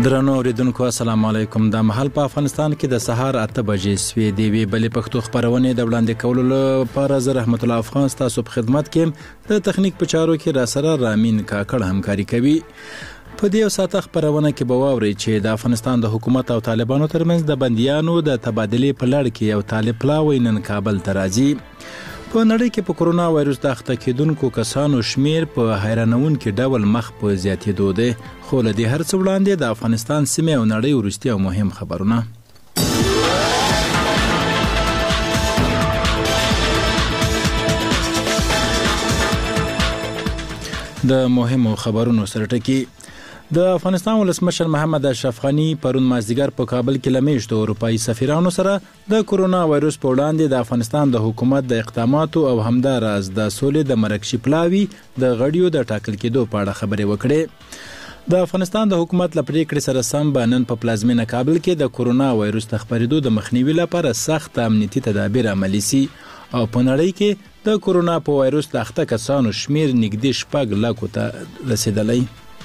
درنو اوریدونکو السلام علیکم. د مهال په افغانستان کې د سهار 8 بجې سوي دی وی بلې پښتو خبرونه د وړاندې کولو لپاره زه رحمت الله افغان تاسو په خدمت کې د تخنیک په چارو کې را سره رامین کاکړ همکاري کوي. په دې ساعت خبرونه کې به واوري چې د افغانستان د حکومت او طالبانو ترمنځ د بنديانو د تبادلې په لړ کې یو طالب پلاوی نن کابل ته راځي. په نړۍ کې په کورونا وایروس د اخته کېدونکو کسانو شمیر په حیرانونکي ډول مخ په زیاتېدو دی. خو له دې هر څه وړاندې د افغانستان سیمې او نړۍ وروستي او مهم خبرونه. د مهمو خبرونو سره ټکی د افغانستان ولسمشر محمد اشرف غنی پرون مازدیګر په کابل کې له میاشتو اروپایي سفیرانو سره د کورونا وایروس په وړاندې د افغانستان د حکومت د اقداماتو او همداراز د سولې د مرکشي پلاوي د غړیو د ټاکل کېدو په اړه خبرې وکړې. د افغانستان د حکومت له پریکړې سره سم به نن په پلازمینه کابل کې د کورونا وایروس د خپرېدو د مخنیوي لپاره سخت امنیتي تدابیر عملي سي او په نړۍ کې د کورونا په وایروس د اخته کسانو شمیر نږدې 6 لکو ته رسیدلی.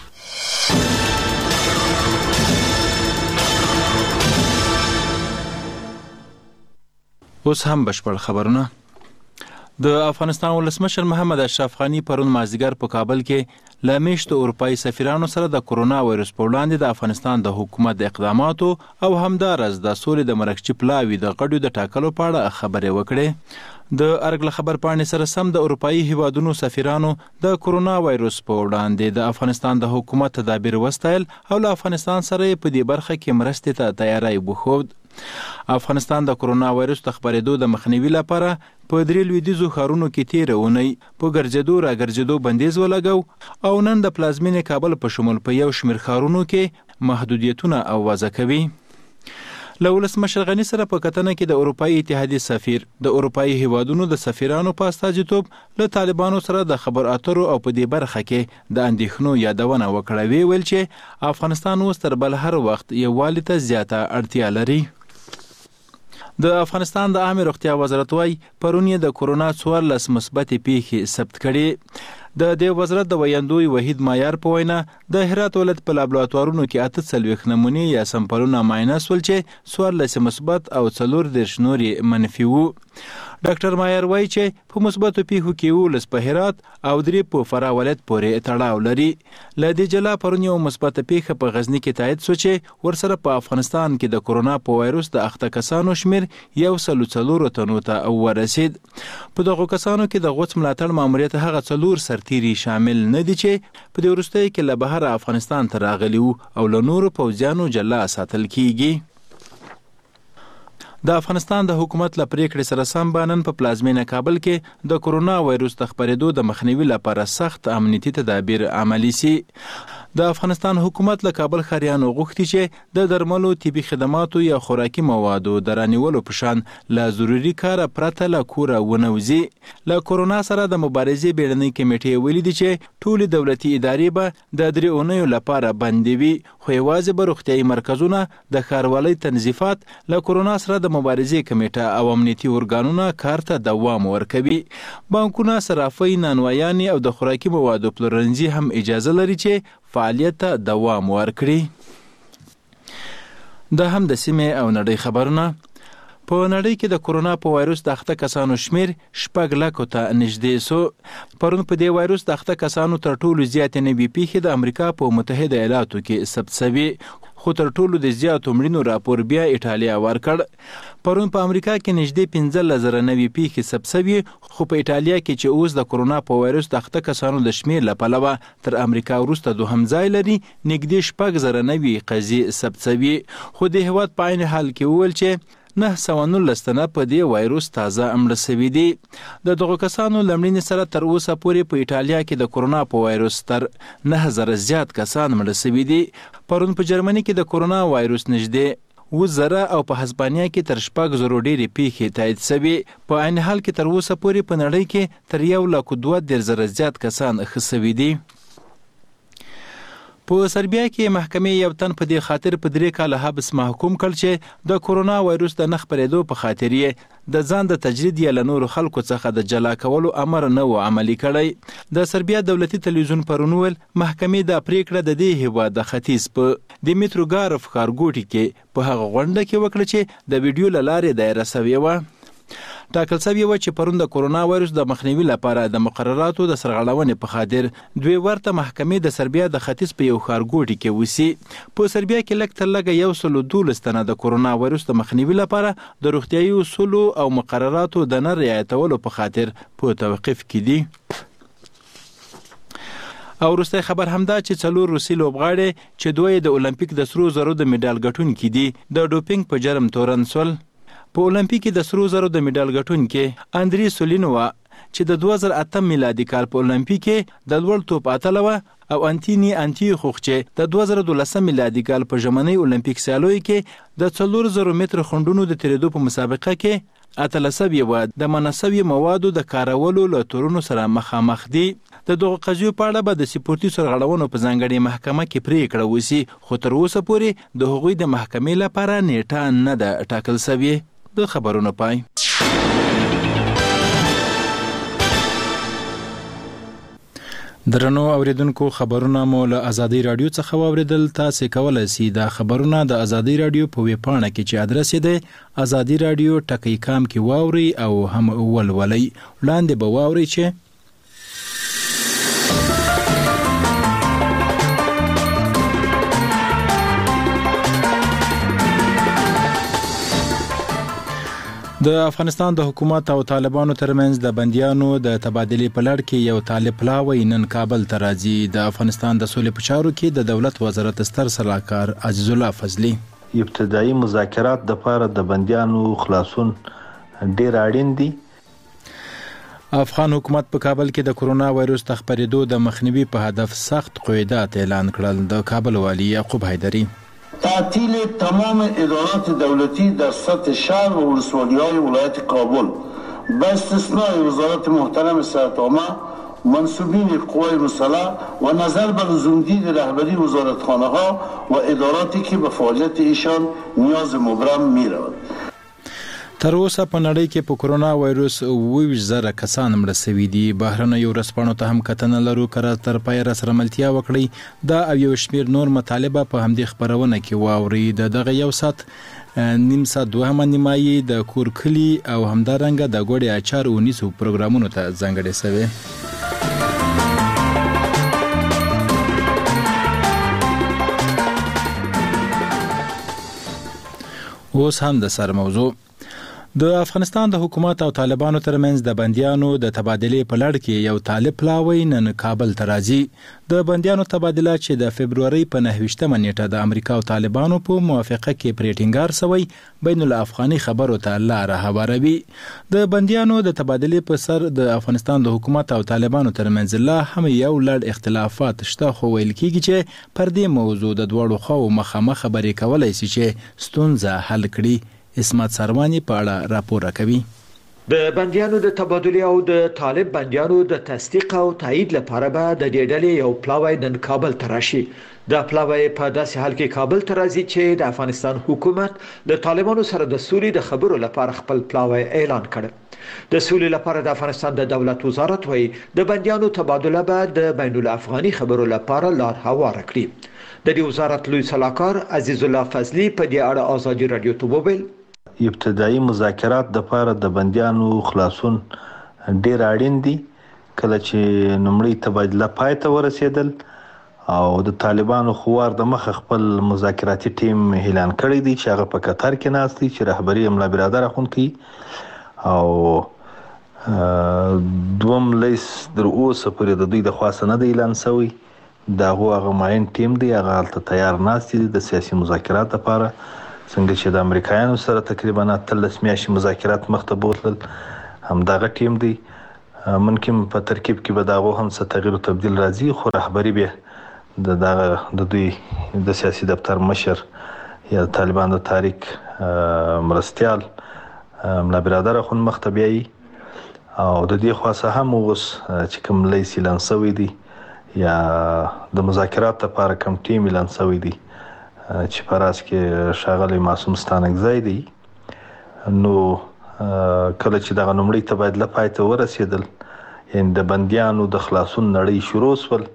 اوس هم بشپړ خبرونه. د افغانستان ولسمشر محمد اشرف غنی پرون مازدیګر په کابل کې له میاشتو اروپایي سفیرانو سره د کورونا وایروس په وړاندې د افغانستان د حکومت د اقداماتو او همداراز د سولې د مرکشي پلاوي د غړیو د ټاکلو په اړه خبرې وکړې. د ارګ له خبر پاڼې سره سم د اروپایي هیوادونو سفیرانو د کورونا وایروس په وړاندې د افغانستان د حکومت تدابیر وستایل او له افغانستان سره په دې برخه کې مرستې ته تیاری وښود. افغانستان د کورونا وایروس د خپرېدو د مخنیوي لپاره په 3 لویدیځو ښارونو کې تیره اونۍ په ګرځېدو راګرځېدو بندیز ولګو او نن د پلازمینې کابل په شمول په یو شمېر ښارونو کې محدودیتونه وضع کوي. له ولسمشر غني سره په کتنه کې د اروپایي اتحادیې سفیر د اروپایي هیوادونو د سفیرانو په استازیتوب له طالبانو سره د خبر اترو او په دې برخه کې د اندېښنو یادونه وکړه. ویل چې افغانستان اوس تر بل هر وخت یووالي ته زیاته اړتیا لري. د افغانستان د عامه روغتیا وزارت وايي پرون یې د کورونا 14 مثبتې پیښې ثبت کړي. د دې وزارت د ویاندوی وحید مایار په وینا د هرات ولایت په لابراتوارونو کې 48 نمونې یا سمپلونه معاینه شول چې 14 مثبت او 14 نورې منفي وو. ډاکټر مایار وایي چې په مثبتو پیښو کې 19 په هرات او 3 په فراه ولایت پورې تړاو لري. له دې جلا پرون یو مثبت پیښه په غزنی کې تایید شو چې ورسره په افغانستان کې د کورونا په وایروس د اخته کسانو شمیر 104 تنو ته ورسید. په دغه کسانو کې د غوڅ ملاتړ ماموریت هغه 4 سرتیري شامل نه دي چې په دې وروستۍ کې له بهر افغانستان ته راغلي وو او له نورو پوځیانو جلا ساتل کیږي. د افغانستان د حکومت له پریکړې سره سم بانن په پلازمینه کابل کې د کورونا وایروس د خپرېدو د مخنیوي لپاره سخت امنیتي تدابیر عملي سي. د افغانستان حکومت له کابل ښاریانو غوښتي چې د درملو، طبي خدماتو یا خوراکي موادو د رانیولو په شان له ضروري کاره پرته له کوره ونه وځي. له کورونا سره د مبارزې بیړنۍ کمیټې ویلي دي چې ټولې دولتي ادارې به د 3 اونیو لپاره بندې وي، خو یوازې به روغتیایي مرکزونه، د ښاروالۍ تنظیفات، له کورونا سره د مبارزې کمیټه او امنیتي ارګانونه کار ته دوام ورکوي. بانکونه، صرافۍ، نانوایانې او د خوراکي موادو پلورنځي هم اجازه لري چې فعالیت ته دوام ورکړي. دا هم د سیمې او نړۍ خبرونه. په نړۍ کې د کورونا په وایروس د اخته کسانو شمیر 6 لکو ته نږدې سو. پرون په دې وایروس د اخته کسانو تر ټولو زیاتې نوي پیښې د امریکا په متحده ایالاتو کې ثبت شوي، خو تر ټولو د زیاتو مړینو راپور بیا ایټالیا ورکړ. پرون په امریکا کې نږدې 15,000 نوي پیښې ثبت شوي، خو په ایټالیا کې چې اوس د کورونا په وایروس د اخته کسانو د شمیر له پلوه تر امریکا وروسته دوهم ځای لري، نږدې 6,000 نوي قضیې ثبت شوي. خو د هیواد په عین حال کې وویل چې 919 تنه په دې وایروس تازه مړه شوي دي. د دغو کسانو له مړینې سره تر اوسه پورې په ایټالیا کې د کورونا په وایروس تر 9,000 زیات کسان مړه شوي دي. پرون په جرمني کې د کورونا وایروس نږدې 10,000 او په هسپانیا کې تر 6,000 ډېرې پیښې تایید شوي. په عین حال کې تر اوسه پورې په نړۍ کې تر 1,32,000 زیات کسان ښه شوي دي. په سربیا کې محکمې یو تن په دې خاطر په 3 کاله حبس محکوم کړ چې د کورونا وایروس د نه خپرېدو په خاطر یې د ځان د تجرید یا له نورو خلکو څخه د جلا کولو امر نه و عملي کړی. د سربیا دولتي تلویزیون پرون ویل محکمې دا پریکړه د دې هیواد د ختیځ په دیمیتروګارف ښارګوټي کې په هغه غونډه کې وکړه چې د ویډیو له لارې دایره شوې وه. ټاکل شوې وه چې پرون د کورونا وایروس د مخنیوي لپاره د مقرراتو د سرغړونې په خاطر دوی ورته محکمې د سربیا د ختیځ په یو ښارګوټي کې وسی. په سربیا کې لږ تر لږه 112 تنه د کورونا وایروس د مخنیوي لپاره د روغتیايي اصولو او مقرراتو د نه رعایتولو په خاطر په توقف کې دي. او وروستی خبر همدا چې 4 روسي لوبغاړي چې دوی د اولمپیک د سرو زرو د میډال ګټونکي دي د ډوپینګ په جرم تورن شول. په اولمپیک کې د سرو زرو د میډال ګټونکي اندری سولینووا چې د 2008 میلادي کال په اولمپیک کې د لوړ توپ اتله او انټینی انټیخوخ چې د 2012 میلادي کال په ژمنۍ اولمپیک سیالیو کې د 400 متر خنډونو د تیریدو په مسابقه کې اتله سوي و د مناسبي موادو د کارولو له تورونو سره مخامخ دي. د دغه قضیو په اړه به د سپورتي سرغړونو په ځانګړې محکمه کې پریکړه وشي، خو تر اوسه پورې د هغوی د محکمې لپاره نیټه نه ده ټاکل شوې. د خبرونو پای. درنو اوریدونکو خبرونه مو له ازادي رادیو څخه واوریدل. تاسو کولای شئ دا خبرونه د ازادي رادیو په ویب پاڼه کې چې ادرس یې دی azadiradio.com کې واوري او هم ولولئ. وړاندې به واوري چې د افغانستان د حکومت او طالبانو ترمنځ د بندیانو د تبادلې په لړ کې یو طالب پلاوی نن کابل ته راځي. د افغانستان د سولې په چارو کې د دولت وزارت ستر سلاکار عزیز الله فضلي ابتدایي مذاکرات د لپاره د بندیانو خلاصون ډیر اړین دي. افغان حکومت په کابل کې د کورونا وایروس د خپرېدو د مخنیوي په هدف سخت قیودات اعلان کړل. د کابل والی یعقوب حیدری تعطیل تمام ادارات دولتی در سطح شهر و ولسوالی‌های ولایت کابل با استثناء وزارت محترم صحت عامه، منصوبین قوای مسلح و نظر به لزومدید رهبری وزارتخانه‌ها و اداراتی که به فعالیت ایشان نیاز مبرم می‌رود. تر اوسه په نړۍ کې په کورونا وایروس 20,000 کسان مړه شوي دي. بهرنیو ورځپاڼو ته هم کتنه لرو کړه تر پایه سره ملتیا وکړي. دا او یو شمیر نور مطالبه په همدې خبرونه کې واوري. دغه یو سات نیم سات دوهمه نیمایي د کورکلی او همدارنګه د ګوړې اچار او نیسو پروګرامونو ته ځانګړې شوی. اوس هم د سر موضوع. د افغانستان د حکومت او طالبانو ترمنځ د بندیانو د تبادلې په لړ کې یو طالب پلاوی نن کابل ته راځي. د بندیانو تبادله چې د فبرवरी په 9 نیټه د امریکا او طالبانو په موافقه کې پریټینګار شوی بین الافغاني خبرو ته لاره هواروي. د بندیانو د تبادلې په سر د افغانستان د حکومت او طالبانو ترمنځ لا هم یو لړ اختلافات شته، خو ویل کېږي چې پر دې موضوع د دواړو خواو مخامخ خبرې کولای شي چې ستونزه حل کړي. اسمت سروانی په اړه راپور راکوي. د بندیانو د تبادله او د طالب بندیانو د تصدیق او تایید لپاره به د دې ډلې یو پلاوی نن کابل ته راشي. د پلاوی په داسې حال کې کابل ته راځي چې د افغانستان حکومت د طالبانو سره د سولې د خبرو لپاره خپل پلاوی اعلان کړ. د سولې لپاره د افغانستان د دولت وزارت وایي د بندیانو تبادله به د بین الافغاني خبرو لپاره لار هواره کړي. د دې وزارت لوی سلاکار عزیز الله فضلي په دې اړه ازادي رادیو ته وویل ابتدایي مذاکرات د لپاره د بندیانو خلاصون ډیر اړین دي. کله چې نمړی تبادله پای ته ورسېدل او د طالبانو خوار د مخ خپل مذاکراتي ټیم اعلان کړی دی چې هغه په قطر کې ناست دي چې رهبری املا برادر اخوندکی او دوم لیس در اوسه پورې د دوی د خاصه نه دی اعلان شوی. دا هغه ماین ټیم دی، هغه حالت تیار ناست دي د سیاسي مذاکرات لپاره. څنګه چې د امریکایانو سره تقریبا 13 میاشتې مذاکرات مخته بوتل، همدغه ټیم دی. ممکن په ترکیب کې به دغه هم څه تغییر او تبديل راځي، خو رهبری به د دوی د سیاسي دفتر مشر یا طالبان د تاریخ مرستيال ملا برادر خون مخته بیایي او د دې خاصه هم اوس چې کوم لیسي لانسوي دي یا د مذاکرات لپاره کوم ټیم اعلان شوی دی چې په راس کې ښاغلی معصوم ستانکزی دی، نو کله چې دغه لومړی تبادله پای ته ورسېدل، یعنې د بندیانو د خلاصون نړۍ شروع شول،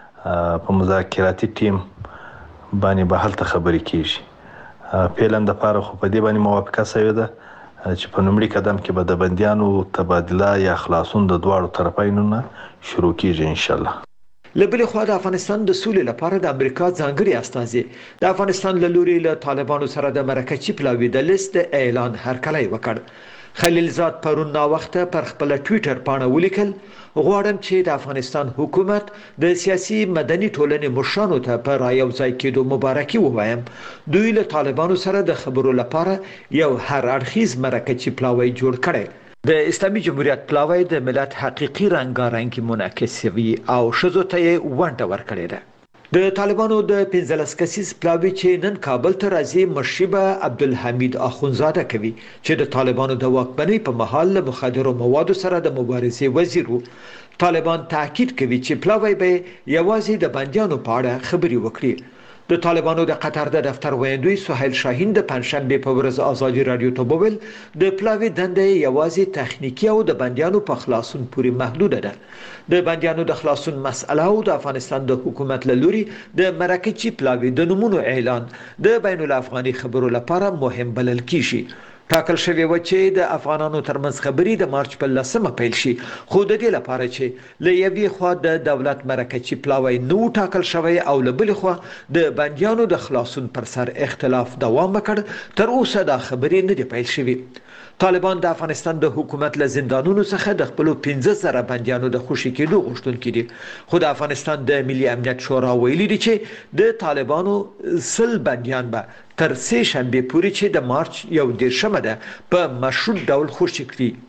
په مذاکراتي ټیم باندې به هلته خبرې کېږي. فعلا دپاره خو په دې باندې موافقه شوې ده چې په لومړي قدم کې به د بندیانو تبادله یا خلاصون د دواړو طرفینو نه شروع کېږي انشاءالله. لبلې خوا د افغانستان د سولې لپاره د امریکا ځانګړي استازي د افغانستان له لوري له طالبانو سره د مرکچي پلاوي د لیست اعلان هرکلی وکړ. خلیلزاد پرون نا وخته پر خپل ټوئیټر باندې ولیکل: غواړم چې د افغانستان حکومت د سیاسي مدني ټولنې مشرانو ته په رايو ځای کېدو مبارکي ووایم. دوی له طالبانو سره د خبرو لپاره یو هر اړخیز مرکچي پلاوی جوړ کړي. د اسلامي جمهوریت پلاوی د ملت حقيقي رنګارنګي منعکس وي او شذو ته ونټه ورکړي ده. د طالبانو د 15 کسیز پلاوی چې نن کابل ته راځي مشربه عبدالحمید اخونزاده کوي چې د طالبانو د واکمنۍ په مهال له مخدرو موادو سره د مبارزې وزیر وو. طالبان تاکید کوي چې پلاوی به یوازې د بندیانو په اړه خبري وکړي. د طالبانو د قطر د دفتر ویاندوی سهیل شاهین د پنځشنبه په ورځ ازادي رادیو ته وویل د پلاوی دنده یوازې تخنیکی او د بندیانو په خلاصون پورې محدوده ده. د بندیانو د خلاصون مسأله او د افغانستان د حکومت له لوري د مرکچي پلاوی د نمونو اعلان د بین الافغاني خبرو لپاره مهم بلل کیږي. ټاکل شوی و چې د افغانانو ترمنځ خبري د مارچ په 10مه پیل شي، خو د دې لپاره چې له یوې خوا د دولت مرکچي پلاوی نو ټاکل شوی او له بل خوا د بندیانو د خلاصون پر سر اختلاف دوام وکړ، تر اوسه دا خبري نه دی پیل شوی. طالبان د افغانستان د حکومت له زندانونو څخه د خپل 15,000 بندیانو د خوشي کېدو غوښتونکي دي، خو د افغانستان د ملي امنیت شورا ویلي دي چې د طالبانو 100 بندیان به تر سه شنبه پورې چې د مارچ 11مه ده په مشروط ډول خوشي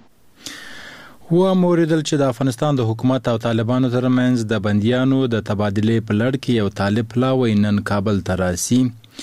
کړي. و موریدل چې د افغانستان د حکومت او طالبانو ترمنځ د بندیانو د تبادلې په لړ کې یو طالب پلاوی نن کابل ته راسي.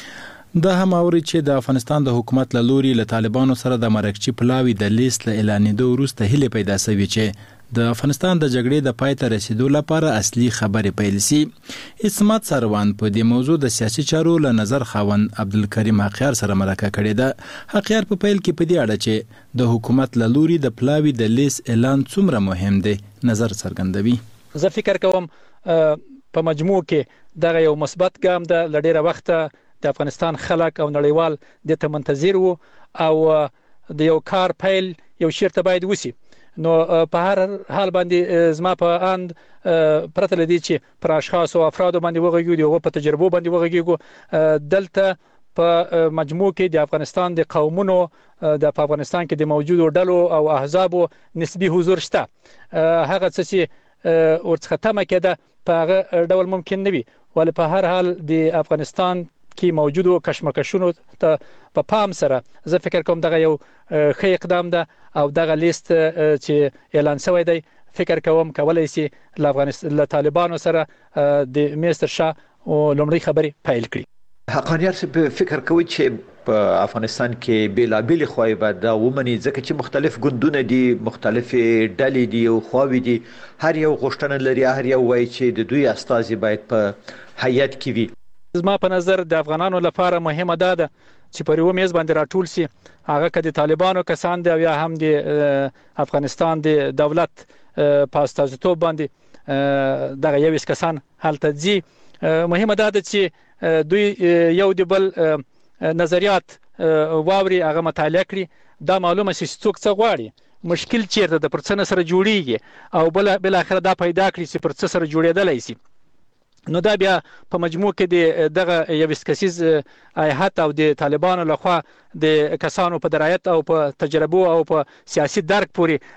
دا هم اوري چې د افغانستان د حکومت له لوري له طالبانو سره د مرکچي پلاوی د لیست له اعلانېدو وروسته هیله پیدا شوې چې د افغانستان د جګړې د پای ته رسیدو لپاره اصلي خبرې پیل شي. اسمت سروان په دې موضوع د سیاسي چارو له نظر خاوند عبدالکریم حقیار سره مرکه کړې ده. حقیار په پیل کې په دې اړه چې د حکومت له لوري د پلاوی د لیست اعلان څومره مهم دی نظر څرګندوي. زه فکر کوم په مجموع کې دغه یو مثبت ګام ده. لډیره وخت د افغانستان خلک او نړیوال د ته منتظر وو او د یو کار پیل یو شرط باید وسی. نو په هر حال باندې زما په اند پرته لدی چې پر اشخاص او افراد باندې وغږیږي او په تجربه باندې وغږیږي، دلته په مجموع کې د افغانستان د قومونو د افغانستان کې د موجودو ډلو او احزابو نسبی حضور شته. هغه څه چې ورڅخه تمه کېده په هغه ډول ممکن نه وي، ولې په هر حال د افغانستان کې موجودو کشمکشونو ته په پام سره زه فکر کوم دغه یو ښه اقدام ده او دغه لیست چې اعلان شوی دی فکر کوم کولای شي له افغانستان له طالبانو سره د مستر شاه او لومړی خبري پیل کړي. حقانیار څه فکر کوي چې په افغانستان کې بیلابیل خوای به دا ومني ځکه چې مختلف ګوندونه دي، مختلف ډلې دي او خواوې دي، هر یو غوښتنه لري، هر یو وایي چې د دوی استازي باید په هیئت کې وي. زما په نظر د افغانانو لپاره مهمه ده چې په یو میز باندې راټول سي، هغه کدي طالبانو کسان دی یا هم د افغانستان د دولت په استازیتوب باندې دغه یو کسان هلته ځي. مهمه ده چې دوی یو د بل نظریات واوري، هغه مطالعه کړي، دا معلومه شي څوک څه غواړي، مشکل چیرته د پرڅنه سره جوړیږي او بل اخر دا پیدا کړي چې پرڅ سره جوړېدلای شي. نو دا بیا په مجموع کې دغه یو کسیز هیئت او د طالبانو لخوا د کسانو په درایت او په تجربه او په سیاسي درک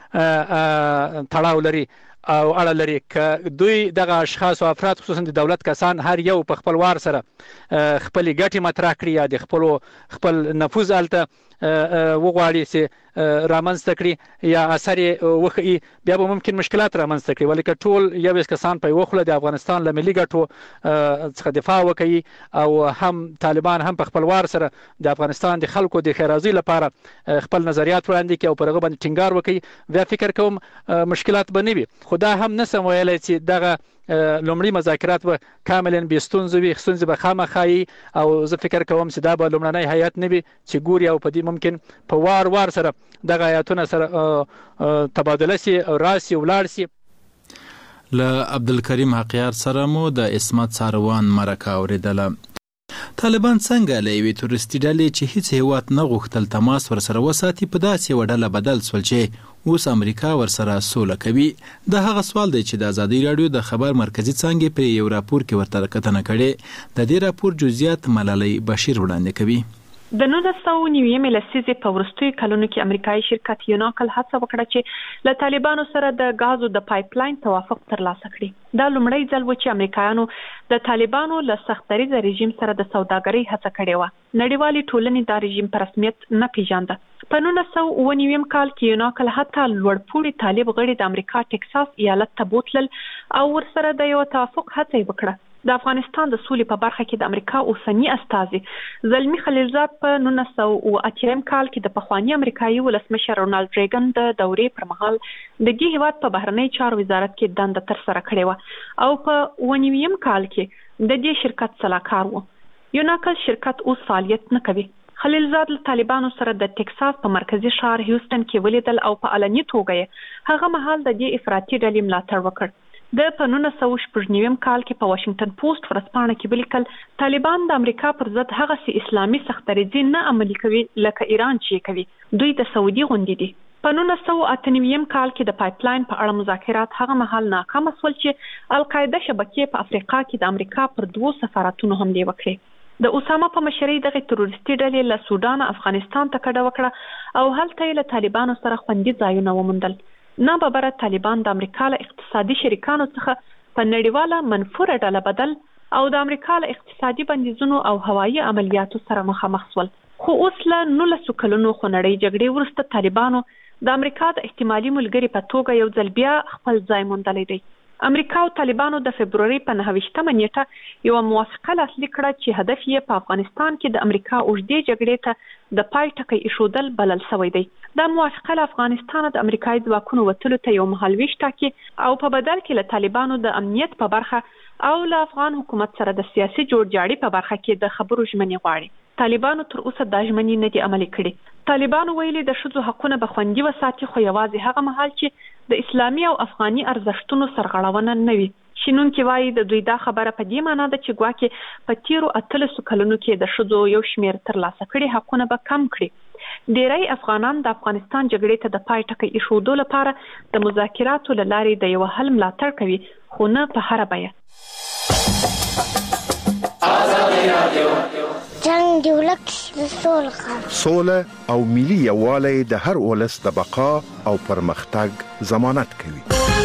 پورې تړاو لري او اړه لري ک دوی دغه اشخاص او افراد خصوصا د دولت کسان هر یو په خپل وار سره خپل ګټې مطرح کړي یا د خپل نفوذ الته وغواړي چې رامنځته کړي یا اثر وخی، بیا به ممکن مشکلات رامنځته کړي. ولکه ټول یو کسان په وخله د افغانستان له ملي ګټو څخه دفاع وکړي او هم طالبان هم په خپل وار سره د افغانستان د خلکو د خیرازي لپاره خپل نظریات وړاندې کړي او پر هغه باندې ټینګار وکړي، بیا فکر کوم مشکلات به نه وي. خو دا هم نسم ویلای چې دغه لومړی مذاکرات به کاملا بې ستونزې وي، ستونزې به خامخا وي او زه فکر کوم چې دا به لومړنی هیات نه وي چې ګوري او په دې ممکن په وار سره دغه هیاتونه سره تبادله سي او راسي ولاړ سي. له عبدالکریم حقیار سره مو د اسمت ساروان مرکه اوریدله. طالبان څنګه له یوې تورستي ډلې چې هیڅ هیواد نه غوښتل تماس ورسره وساتي په داسې یوه ډله بدل سول چې اوس امریکا ورسره سوله کوي؟ دا هغه سوال دی چې د ازادي راډیو د خبر مرکزي څانګې په یو راپور کې ورته کتنه کړې. د دې راپور جزئیات ملالۍ بشیر وړاندې کوي. د 1990 لسیزې په وروستیو کلونو کې امریکایي شرکت یوناکل هڅه وکړه چې له طالبانو سره د غازو د پایپلاین توافق ترلاسه کړي. دا لومړی ځل و چې امریکایانو د طالبانو له سختدریځه رژیم سره د سوداګرۍ هڅه کړې وه. نړیوالې ټولنې دا رژیم په رسمیت نه پیژانده. په 1999 کال کې یوناکل حتی لوړپوړي طالب غړي د امریکا ټکساس ایالت ته بوتلل او ورسره د یو توافق هڅه یې وکړه. د افغانستان د سولې په برخه کې د امریکا اوسنی استازي زلمی خلیلزاد په 1980 کال کې د پخوانی امریکایي ولسمشر رونالد ریګن د دورې پر مهال د دې هیواد په بهرنی چارو وزارت کې دنده ترسره کړې وه او په 1990 کال کې د دې شرکت سلاکار و. یوناکل شرکت اوس فعالیت نه کوي. خلیلزاد له طالبانو سره د ټکساس په مرکزی ښار هیوستن کې ولیدل او په علني توګه یې هغه مهال د دې افراطي ډلې ملاتړ وکړ. د په 1999 کال کې په واشنگټن پوسټ ورځپاڼه کې ولیکل طالبان د امریکا پر ضد هغه سي اسلامي سختدریځي نه عملي کوي لکه ایران چې کوي. دوی د سعودي غوندې دي. په 1998 کال کې د پایپلاین په اړه مذاکرات هغه مهال ناکام شول چې القاعده شبکې په افریقا کې د امریکا پر 2 سفارتونو حمله وکړه. د اسامه په مشرۍ دغه تروریستي ډلې له سودان افغانستان ته کډه وکړه او هلته یې له طالبانو سره خوندي ځایونه وموندل. ناببره طالبان د امریکا له اقتصادي شریکانو څخه په نړیواله منفوره ډله بدل او د امریکا له اقتصادي بندیزونو او هوایي عملیاتو سره مخامخ شول. خو اوس له 19 کلونو خونړۍ جګړې وروسته طالبانو د امریکا د احتمالي ملګري په توګه یو ځل بیا خپل ځای موندلی دی. امریکا او طالبانو د فبروري په 9 نیټه یو موافقه لاسلیک کړه چې هدف یې په افغانستان کې د امریکا اوږدې جګړې ته د پای ټکی ایښودل بلل شوی دی. دا موافقه له افغانستان د امریکایي ځواکونو وتلو ته یو مهالویش ټاکي او په بدل کې له طالبانو د امنیت په برخه او له افغان حکومت سره د سیاسي جوړجاړي په برخه کې د خبرو ژمنې غواړي. طالبانو تر اوسه دا ژمنې نه دي عملي کړي. طالبانو ویلي د ښځو حقونه به خوندي وساتي خو یوازې هغه مهال چې د اسلامي او افغاني ارزښتونو سرغړونه نه وي. شینونکي وایي د دوی دا خبره په دې معنی ده چې ګواکې په تیرو 18 کلونو کې د ښځو یو شمېر ترلاسه کړي حقونه به کم کړي. ډیری افغانان د افغانستان جګړې ته د پای ټکی ایښودو لپاره د مذاکراتو له لارې د یو حل ملاتړ کوي خو نه په هره بیه. جنگ دی ولک د سوله او ملي یووالی د هر ولس د بقا او پرمختګ ضمانت کوي.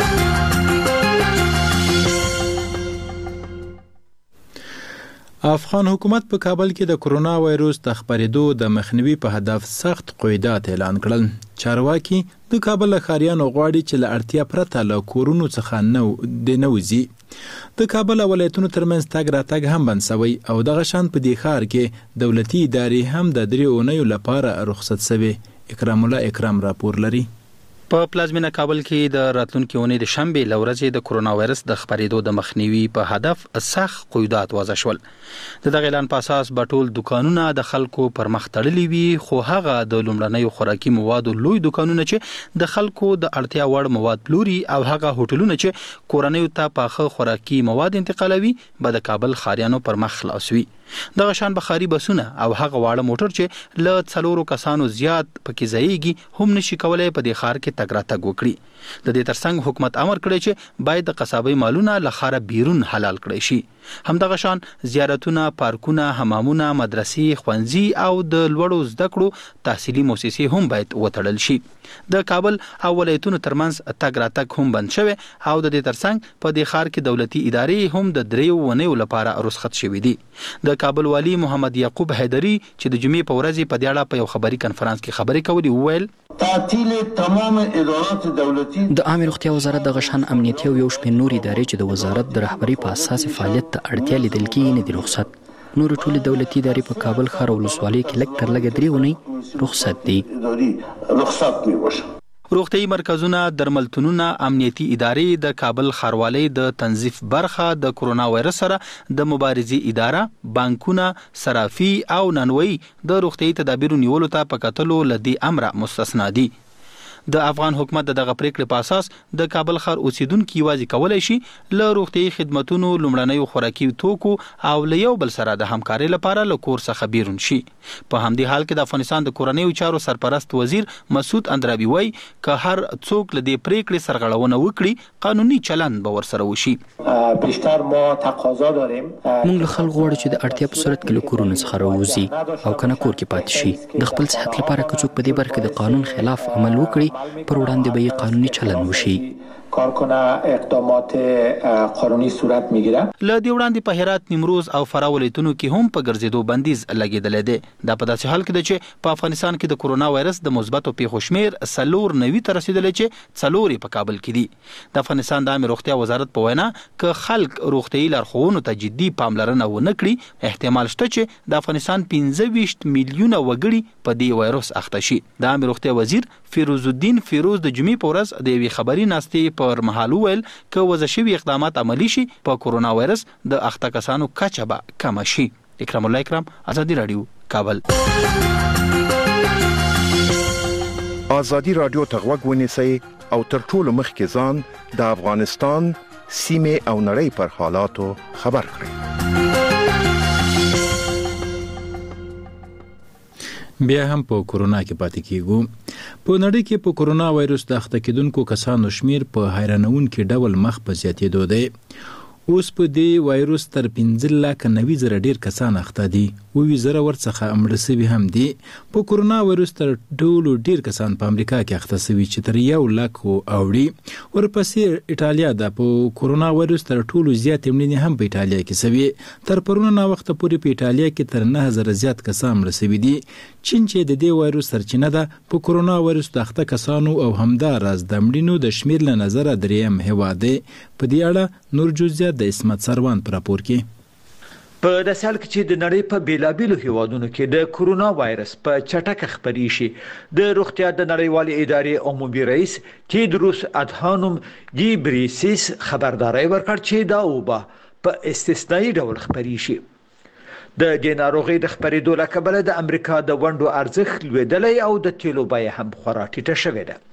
افغان حکومت په کابل کې د کرونا وایروس د خپرېدو د مخنیوي په هدف سخت قیودات اعلان کړل. چارواکي د کابل ښاریانو غواړي چې له اړتیا پرته له کورونو څخه نه وځي. د کابل ولایتونو ترمنځ تګ راتګ هم بند شوی او دغه شان په دې ښار کې دولتي ادارې هم د 3 اونیو لپاره رخصت شوي. اکرام الله اکرام راپور لري. په پلازمینه کابل کې د راتلونکي اونۍ د شنبې لورځې د کرونا وایرس د خپرېدو د مخنیوي په هدف سخت قیودات وضع شول. د دغه اعلان په اساس به ټول دکانونه د خلکو پر مخ تړلي وي خو هغه د لومړنیو خوراکي موادو لوی دکانونه چې د خلکو د اړتیا وړ مواد پلوري او هغه هوټلونه چې کورنیو ته پاخه خوراکي مواد انتقالوي به د کابل ښاریانو پر مخ خلاص وي. دغه شان بخاري بسونه او هغه واړه موټر چې له 4 کسانو زیات پکې ځایږي هم نشي کولای په دې ښار کې تګ راتګ وکړي. د دې ترڅنګ حکومت امر کړی چې باید د قصابۍ مالونه له ښاره بیرون حلال کړي شي. همدغه شان زیارتونه، پارکونه، حمامونه، مدرسې، ښوونځي او د لوړو زده کړو تحصیلي مؤسسې هم باید وتړل شي. د کابل او ولایتونو ترمنځ تګ راتګ هم بند شوی او د دې ترڅنګ په دې ښار کې دولتي ادارې هم د 3 اونیو لپاره رخصت شوي دي. د کابل والی محمد یعقوب حیدری چې د جمعې په ورځ په دې اړه په یو خبري کنفرانس کې خبرې کولې وویل تعطیل تمام ادارات دولتي د عامه روغتیا وزارت د غشن امنیتي او یو شمېر نور ادارې چې د وزارت د رهبری په اساس فعالیت ته اړتیا لیدل کېږي نه دي رخصت. نور ټول دولتي ادارې په کابل ښار او ولسوالۍ کې لږ تر لږه 3 اونۍ رخصت دي. روغتيایي مرکزونه، درملتونونه، امنیتي ادارې، د کابل ښاروالۍ د تنظیف برخه، د کرونا وایرس سره د مبارزې اداره، بانکونه، صرافي او نانوي د روغتيایي تدابیرو نیولو ته په کتلو لدی امر مستثنا دي. د افغان حکومت دغه پریکړې په اساس د کابل ښار اوسیدونکو یوازې کولای شي له روغتيایي خدماتونو، لومړنیو خوراکي توکو او له یو بل سره د همکارۍ لپاره له کور څخه بیرون شي. په همدې حال کې د افغانستان د کورنیو چارو سرپرست وزیر مسعود اندرابي وایي که هر څوک له دې پریکړې سرغړونه وکړي قانوني چلند به ورسره وشي. بیشتر ما تقاضا داریم موږ له خلکو غواړو چې د اړتیا په صورت کې له کورونو څخه راووځي او کنه کور کې پاتې شي. د خپل صحت لپاره که څوک په دې برخه د قانون خلاف عمل وکړي پر وړاندې به یې قانوني چلند وشي. کارکنه اقدامات قانوني صورت میگیره. له دې وړاندې په هرات، نیمروز او فراه ولایتونو کې هم په ګرځېدو بندیز لګېدلی دی. دا په داسې حال کې ده چې په افغانستان کې د کرونا وایرس د مثبتو پیښو شمېر 94 ته رسیدلی چې 4 په کابل کې دي. د افغانستان د عامه روغتیا وزارت په وینا که خلک روغتیایي لارښوونو ته جدي پاملرنه ونه کړي احتمال شته چې د افغانستان 25 میلیونه وګړي په دې وایرس اخته شي. د عامه روغتیا وزیر فیروز الدین فیروز د جمعې په ورځ د یوې خبري ناستې پر مهال وویل که وضع شوي اقدامات عملي شي په کرونا وایرس د اخته کسانو کچه به کمه شي. اکرام الله اکرام، ازادي رادیو، کابل. ازادي رادیو ته غوږ ونیسئ او تر ټولو مخکې ځان د افغانستان سیمې او نړۍ پر حالاتو خبر کړئ. بیا هم په کورونا کې پاتې کیږو. په نړۍ کې په کورونا وایرس د اخته کېدونکو کسانو شمیر په حیرانونکي ډول مخ په زیاتېدو دی. اوس په دې وایرس تر 15,90,000 ډیر کسان اخته دي. 20,000 ورڅخه مړه شوي هم دي. په کورونا وایرس تر ټولو ډیر کسان په امریکا کې اخته شوي چې تر 100,000 اوړي. ورپسې ایټالیا ده. په کورونا وایرس تر ټولو زیات مړینې هم په ایټالیا کې شوي. تر پرونه نا وخت پورې په ایټالیا کې تر 9,000 زیات کسان مړه شوي دي. چین چې د دې وایرس سرچینه ده په کورونا وایرس د اخته کسانو او همدا راز د مړینو د شمیر له نظره دریم هیواد دی. په دې اړه نور جزئیات د اسمت سروان پر راپور کې. په داسې حال کې چې د نړۍ په بیلابیلو هیوادونو کې د کورونا وایرس په چټکه خپرې شي، د روغتیا د نړیوالې ادارې عمومي رئیس تیدروس ادهانوم ګیبریسیس خبرداري ورکړ چې دا وبا په استثنایی ډول خپرې شي. د دې ناروغۍ د خپرېدو له کبله د امریکا د ونډو ارزښت لوړېدلی او د تیلو بیه هم خورا ټیټه شوې ده.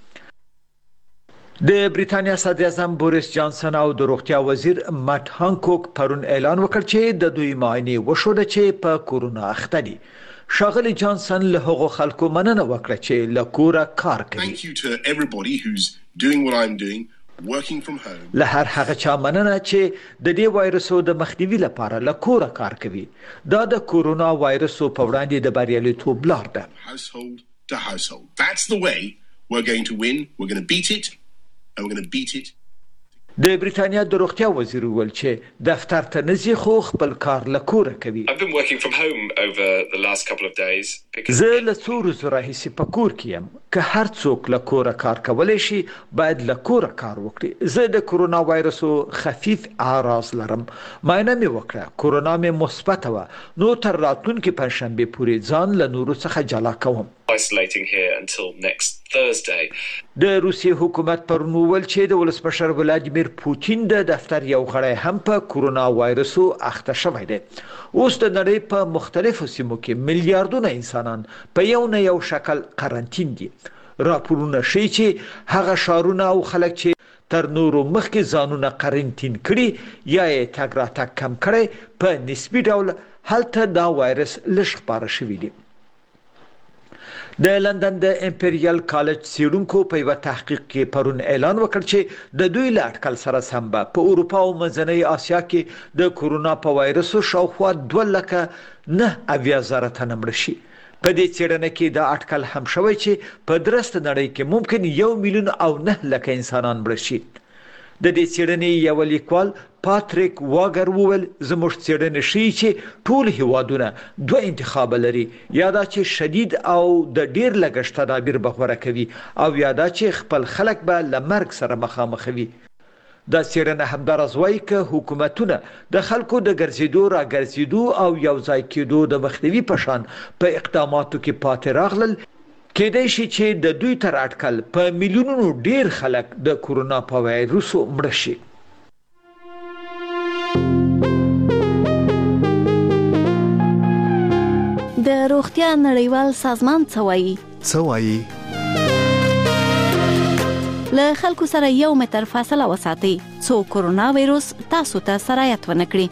د بریتانیا صدر اعظم بوریس جانسن او د روغتیا وزیر مات هانکوک پرون اعلان وکړ چې د دوی معاینې وشوه چې په کورونا اخته دي. شاغلی جانسن له هغو خلکو مننه وکړه چې له کوره کار کوي. Thank you to everybody who's doing what I'm doing. Working from home. له هر هغه چا مننه چې د دې وایرسو د مخنیوي لپاره له کوره کار کوي. دا د کورونا وایرسو په وړاندې د بریالیتوب لار ده. Household to household. That's the way we're going to win. We're going to beat it. And we're going to beat it. د بریتانیا د روغتیا وزیر ویل چې دفتر ته نزي خو خپل کار له کوره کوي. I've been working from home over the last couple of days because زه له څو ورځو راهیسې په کور کې یم. که هر څوک له کوره کار کولی شي باید له کوره کار وکړي. زه د کورونا وایرسو خفیف اعراض لرم. معاینه مې وکړه، کورونا مې مثبت وه. نو تر راتلونکي پنجشنبې پورې ځان له نورو څخه جلا کوم. isolating here until next Thursday. د روسیې حکومت پرون وویل چې د ولسمشر ولادیمیر پوتین د دفتر یو غړی هم په کورونا وایرسو اخته شوی دی. اوس د نړۍ په مختلفو سیمو کې میلیارډونه انسانان په یو نه یو شکل قرنطین دي. راپورونه ښیي چې هغه ښارونه او خلک چې تر نورو مخکې ځانونه قرنطین کړي یا یې تګ راتګ کم کړی په نسبي ډول هلته دا وایرس لږ خپاره شوی دی. د لندن د امپریال کالج څیړونکو په یو تحقیق کې پرون اعلان وکړ چې د دوی له اټکل سره سم به په اروپا او منځنۍ اسیا کې د کورونا په وایرسو شاوخوا 2,09,000 تنه مړه شي. په دې څېړنه کې دا اټکل هم شوی چې په درسته نړۍ کې ممکن 1,09,000 انسانان مړه شي. د دې څېړنې یو لیکوال پاتریک واګر وویل زموږ څېړنې ښیي چې ټول هیوادونه دوه انتخاب لري، یا دا چې شدید او د ډیر لګښت تدابیر به غوره کوي او یا دا چې خپل خلک به له مرګ سره مخامخ وي. دا څېړنه همداراز وایي که حکومتونه د خلکو د ګرځېدو راګرځېدو او یو ځای کېدو د مخنیوي په شان په اقداماتو کې پاتې راغلل کېدای شي چې د دوی تر اټکل په میلیونونو ډیر خلک د کورونا په وایروس مړه شي. د روغتیا نړیوال سازمان څه وایي؟ له خلکو سره 1 متر فاصله وساتئ څو کورونا وایروس تاسو ته سرایت ونه کړي.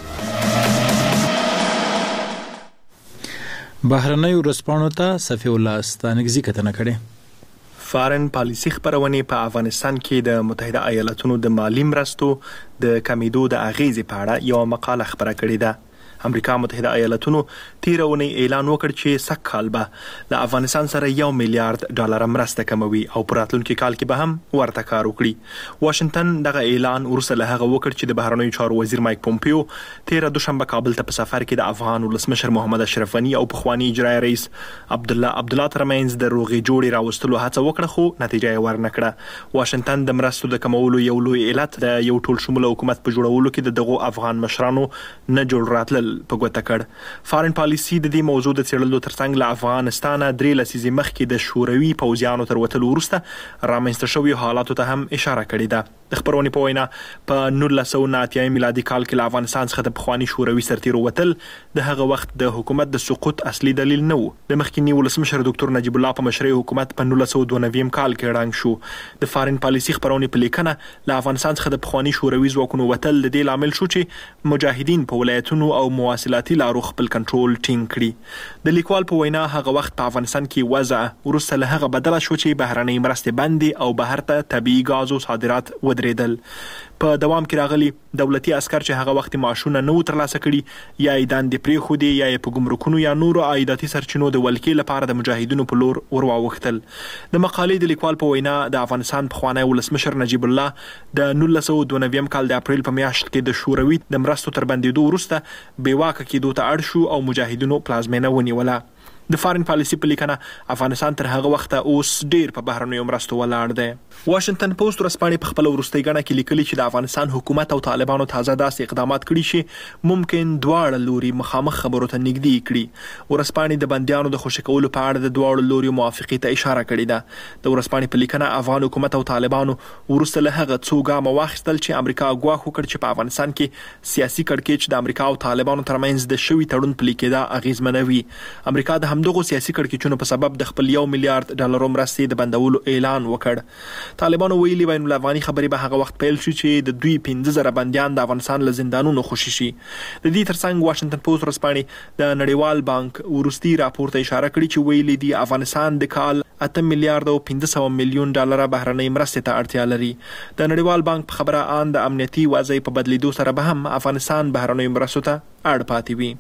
بهرنۍ ورځپاڼو ته صفی الله ستانکزي کتنه کړې. فارن پالیسي خبرونه په افغانستان کې د متحده ایالاتونو د مالی مرستو د کمیدو د اغیزې په اړه یو مقاله خبره کړې ده. امریکا متحده ایالاتونو تیرونه اعلان وکړ چې سکهال به له افغانستان سره 1 میلیارډ ډالر مرسته کوي او په راتلونکي کال کې به هم ورته کار وکړي. واشنگټن دغه اعلان وروسته له هغه وکړ چې د بهرنیو چارو وزیر مایک پومپیو تیر دوشنبه کابل ته په سفر کې د افغان ولسمشر محمد اشرف غنی او پخوانی اجرایی رئیس عبدالله ترمنځ د روغې جوړې راوستلو هڅه وکړه خو نتیجه یې ورنکړه. واشنگټن د مرستو د کمولو یو لوی علت د یو ټول شموله حکومت په جوړولو کې دغه افغان مشرانو نه جوړ راتلل په ګوته کړ. فارن پالیسي د دې موضوع د څېړلو ترڅنګ له افغانستان 3 لسیزې مخکې د شوروي پوځیانو تر وتلو وروسته رامنځته شویو حالاتو ته هم اشاره کړې ده. د خبرونې په وینا په 1990 میلادي کال کې له افغانستان څخه د پخوانی شوروي سرتیرو وتل د هغه وخت د حکومت د سقوط اصلي دلیل نه و. د مخکینی ولسمشر ډاکټر نجیب الله په مشرۍ حکومت په 1992 کال کې ړنګ شو. د فارن پالیسي خبرونې په لیکنه له افغانستان څخه د پخوانی شوروي ځواکونو وتل د دې لامل شو چې مجاهدین په ولایتونو او مواصلاتي لارو خپل کنټرول ټینګ کړي. د لیکوال په وینا هغه وخت په افغانستان کې وضع وروسته له هغه بدله شو چې بهرنۍ مرستې بندي او بهر ته طبيعي غازو صادرات ودرېدل. په دوام کې راغلي دولتي عسكر چې هغه وخت معاشونه نه ترلاسه کړي یا دندې پریښودي یا په ګمرکونو یا نورو عایداتي سرچینو د ولکې لپاره د مجاهدینو په لور ورواوښتل. د مقالې د لیکوال په وینا د افغانستان پخوانی ولسمشر نجیب الله د 1992 کال د اپریل په میاشت کې د شوروي د مرستو تر بندېدو وروسته بېواکه کېدو ته اړ شو او مجاهدینو پلازمینه ونیوله. د فارن پالیسي په لیکنه افغانستان تر هغه وخته اوس ډیر په بهرنیو مرستو ولاړ دی. واشنگټن پوسټ ورځپاڼې په خپل وروستۍ غاڼه کې لیکلي چې د افغانستان حکومت او طالبانو تازه داسې اقدامات کړي چې ممکن دواړه لوري مخامخ خبرو ته نږدې کړي. ورځپاڼې د بندیانو د خوشي کولو په اړه د دواړو لوري موافقې ته اشاره کړې ده. د ورځپاڼې په لیکنه افغان حکومت او طالبانو وروسته له هغه څو ګامه واخیستل چې امریکا ګواښ وکړ چې په افغانستان کې سیاسي کړکېچ د امریکا او طالبانو ترمنځ د شوي تړون پلي کېدا اغیزمنوي. امریکا د همدغو سیاسي کړکېچونو په سبب د خپل 1 میلیارډ ډالر مرستې د بندولو اعلان وکړ. طالبانو ویلي بین الافغاني خبرې به هغه وخت پیل شي چې د دوی 15,000 بندیان د افغانستان له زندانونو خوشي شي. د دې ترڅنګ واشنگټن پوسټ ورځپاڼې د نړیوال بانک وروستي راپور ته اشاره کړې چې ویلي دی افغانستان د کال 8 میلیارډ او 500 میلیون ډالر بهرنۍ مرستې ته اړتیا لري. د نړیوال بانک په خبره ان د امنیتي وضع په بدلیدو سره به هم افغانستان بهرنۍ مرستو ته اړ پاتې وي.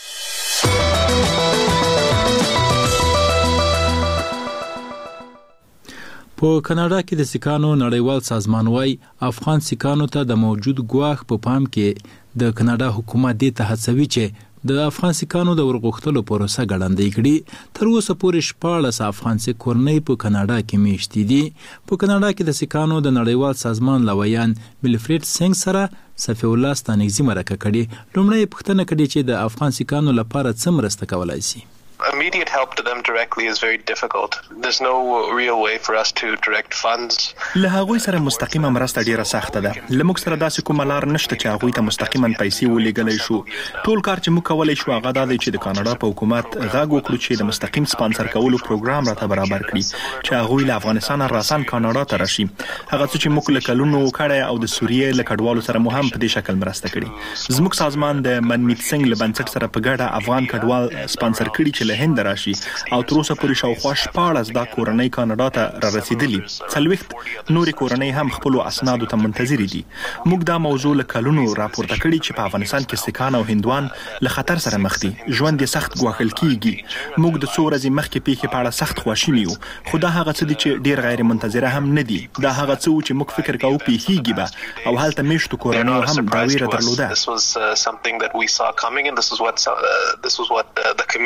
په کاناډا کې د سکانو نړیوال سازمان وايي افغان سکانو ته د موجود ګواښ په پام کې د کاناډا حکومت دې ته هڅوي چې د افغان سکانو د ورغښتلو پروسه ګړندۍ کړي. تر اوسه پورې 14 افغان کورنۍ په کاناډا کې میشتي دي. په کاناډا کې د سکانو د نړیوال سازمان لویان ملفرید سنگ سره صفی الله ستانکزي مرکه کړي. لومړی پوښتنه کړي چې د افغان سکانو لپاره څه مرسته کولای شي. Immediate help to them directly is very difficult. There's no real way for us to direct funds. له هغوی سره مستقیمه مرسته ډیره سخته ده. لموږ سره داسې کومه لار نشته چې هغوی ته مستقیما پیسې ولېږلی شو. ټول کار چې موږ کولی شو هغه دا دی چې د کاناډا په حکومت غږ وکړو چې د مستقیم سپانسر کولو پروګرام راته برابر کړي چې هغوی له افغانستان راسن کاناډا ته راشي. هغه څه چې موږ له کلونو کړی او د سوریې له کډوالو سره مو هم په دې شکل مرسته کړي. زموږ سازمان د منمیت سنگ له بنسټ سره په ګډه افغان کډوال سپانسر کړي چې له هند راشي او تر اوسه پورې شاوخوا 14 دا کورنۍ کاناډا ته را رسیدلي. 40 نورې کورنۍ هم خپل اسنادو ته منتظر دي. موږ دا موضوع له کلونو راپورته کړي چې په افغانستان کې سکان او هندوان له خطر سره مخ دي. ژوند یې سخت ګواښل کیږي. موږ د څو ورځې مخکې پیښې په اړه سخت خواشیني یو. خو دا هغه څه دي چې ډیر غیر منتظره هم نه دي. دا هغه څه چې موږ فکر کوو پیښیږي به او هلته میشتو کورنۍ هم دا ویره درلوده. This was something that we saw coming and this was what the community there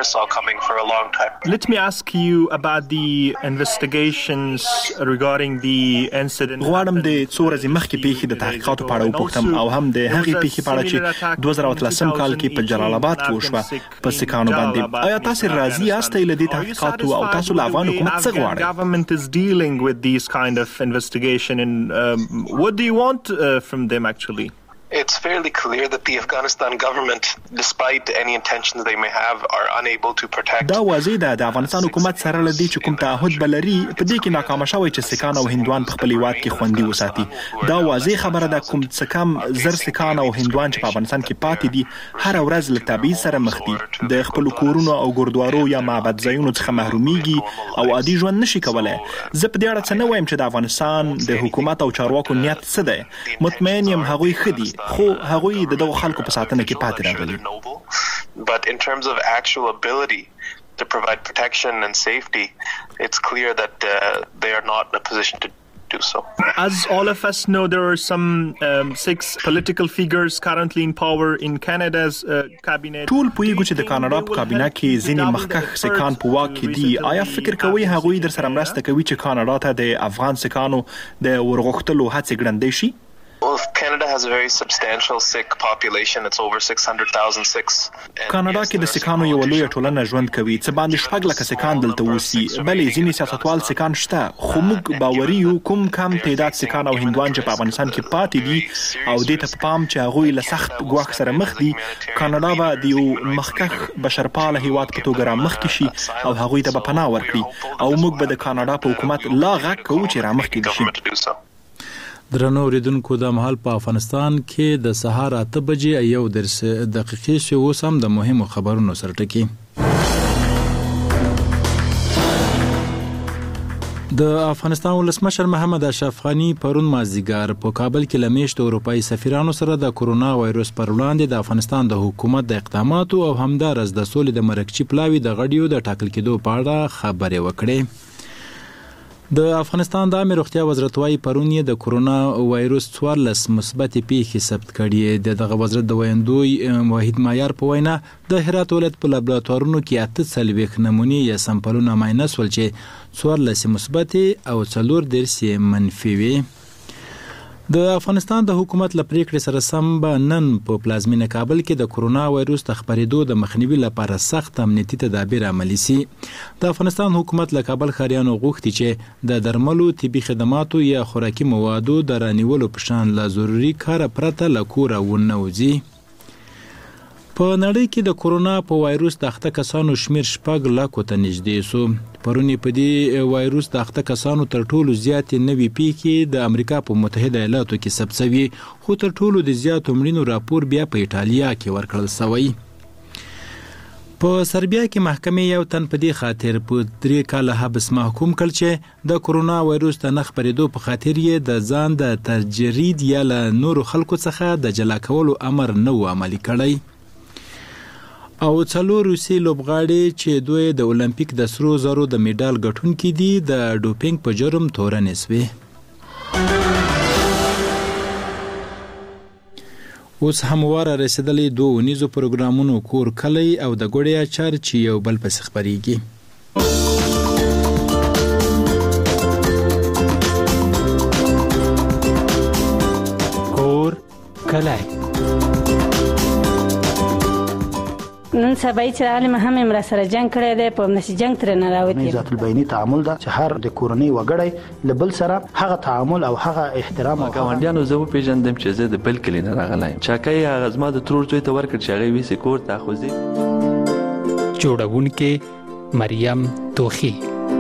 never saw coming for a long time. Let me ask you about the investigations regarding the incident. غواړم د څو ورځې مخکې پیښې د تحقیقاتو په اړه وپوښتم او هم د هغې پیښې په اړه چې 2013 کال کې په جلال آباد کې وشوه په سکانو باندې. آیا تاسو راضي یاستئ له دې تحقیقاتو او تاسو له افغان حکومت څه غواړئ؟ Government is dealing with these kind of investigation and what do you want from them actually? It's fairly clear that the Afghanistan government, despite any intentions they may have, are unable to protect. دا واضح ده د افغانستان حکومت سره لدی چې کوم تعهد بلري په دې کې ناکام شوی چې سکان او هندوان په خپل هیواد کې خوندي وساتي. دا واضح خبره ده کوم څه کم زر سکان او هندوان چې په افغانستان کې پاتې دي هر ورځ له تبعیض سره مخ دي، د خپل کورونو او ګردوارو یا معبد ځایونو څخه محرومیږي او عادي ژوند نشي کولای. زه په دې اړه څه نه وایم چې د افغانستان د حکومت او چارواکو نیت څه دی. مطمئن یم هغوی ښه دي خو هغوی د دغو خلکو په ساتنه کې پاتې راغلي. But in terms of actual ability to provide protection and safety, it's clear that they are not in a position to do so. As all of us know, there are some 6 political figures currently in power in Canada's cabinet. ټول پوهیږو چې د کاناډا په کابینه کې ځینې مخکښ سکان په واک کې دي. آیا فکر کوئ هغوی در سره مرسته کوي چې کاناډا ته د افغان سکانو د ورغښتلو هڅې ګړندۍ شي؟ Well, Canada has a very substantial Sikh population. It's over 600,000 Sikhs. کاناډا کې د سکانو یو لوی ټولنه ژوند کوي. څه باندې 6 لک سکان دلته اوسي. بلې ځینې سیاستوال سکان شته، خو موږ باوري یو کوم کم تعداد سکان او هندوان چې په افغانستان کې پاتې دي او دې ته پام چې هغوی له سخت ګواښ سره مخ دي. کاناډا به د یو مخکښ بشرپاله هیواد په توګه رامخکې شي او هغوی ته به پناه ورکړي او موږ به د کاناډا په حکومت لا غږ کوو چې رامخکې شي. درنو اوریدونکو د مهال په افغانستان کې د سهار 8 بجې 1 دقیقې شو. اوس هم د مهمو خبرونو سره ټکی. د افغانستان ولسمشر محمد اشرف غنی پرون مازدیګر په کابل کې لمیشت اروپאי سفیرانو سره د کرونا وایروس پر وړاندې د افغانستان د حکومت د اقداماتو او همدارس د سولې د مرکچی پلاوی د غړیو د ټاکل کېدو په اړه خبرې وکړې. د افغانستان د عامه روغتیا وزارت وايي پرون یې د کرونا وایروس 14 مثبت پیښې ثبت کړي. دغه وزارت د ویندوی واحد معیار په وینا د هرات ولایت په لابراتوارونو کې 48 نمونې یا سمپلونه ماینس ول چې 14 مثبت او 14 منفي وي. د افغانستان د حکومت له پریکړې سره سم به نن په پلازمینه کابل کې د کرونا وایروس د خپرېدو د مخنیوي لپاره سخت امنیتي تدابیر عملي سي. د افغانستان حکومت له کابل ښاریانو غوښتي چې د درملو، طبي خدماتو یا خوراکي موادو د رانیولو په شان له ضروري کار پرته له کوره ونه وځي. په نړۍ کې د کرونا په وایروس د اخته کسانو شمیر 6 لکو ته نږدې سو. پرونی په دې وایروس د اخته کسانو تر ټولو زیات نوي پیښې د امریکا په متحده ایالاتو کې ثبت شوي، خو تر ټولو د زیات مړینو راپور بیا په ایټالیا کې ورکړل شوی. په سربیا کې محکمې یو تن په دې خاطر په 3 کاله حبس محکوم کړ چې د کرونا وایروس د نخ پرېدو په خاطر یې د ځان د تجرید یا له نورو خلکو څخه د جلا کولو امر نه و عملي کړی. او 4 روسي لوبغاړي چې دوی د اولمپیک د سرو زرو د میډال ګټونکي دي د ډوپینګ په جرم تورن شوي. اوس همواره رسیدلې 2 ونیزو پروګرامونو کور کلی او د ګوړیا چار چې یو بل پس خبريږي. کور کلی نن سبا چې عالم هم امر سره جنگ کړی دی په نشي جنگ تر نه راوتی. ذات البینی تعامل دا چې هر د کورنۍ وګړی لبل سره هغه تعامل او هغه احترام او ګاونډیانو زه پیژندم چې زه د بل کلی نه راغلایم. چاکای هغه زما د ترور زوی ته ورکړ چې هغه ویسي کور ته خوځي. جوړونکې مریم توخی.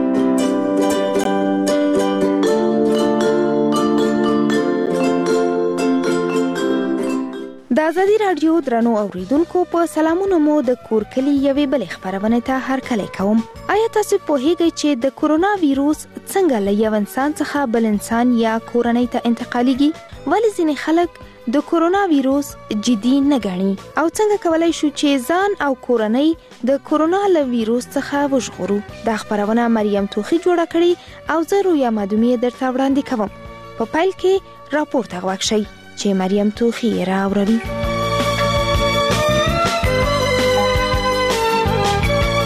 د ازادي رادیو درنو اوریدونکو په سلامونو مو د کور کلی یوې بلې خبرونه ته هرکلی کوم. آیا تاسو پوهیږئ چې د کرونا ویروس څنګه له یو انسان څخه بل انسان یا کورنۍ ته انتقالیږي؟ ولې ځینې خلک د کرونا ویروس جدي نه ګڼي او څنګه کولای شو چې ځان او کورنۍ د کرونا له ویروس څخه وژغورو؟ دا خبرونه مریم توخی جوړه کړې او زه رویا مادومی درته وړاندې کوم. په پیل کې راپور ته غوږ شئ چې مریم توخی راوړي.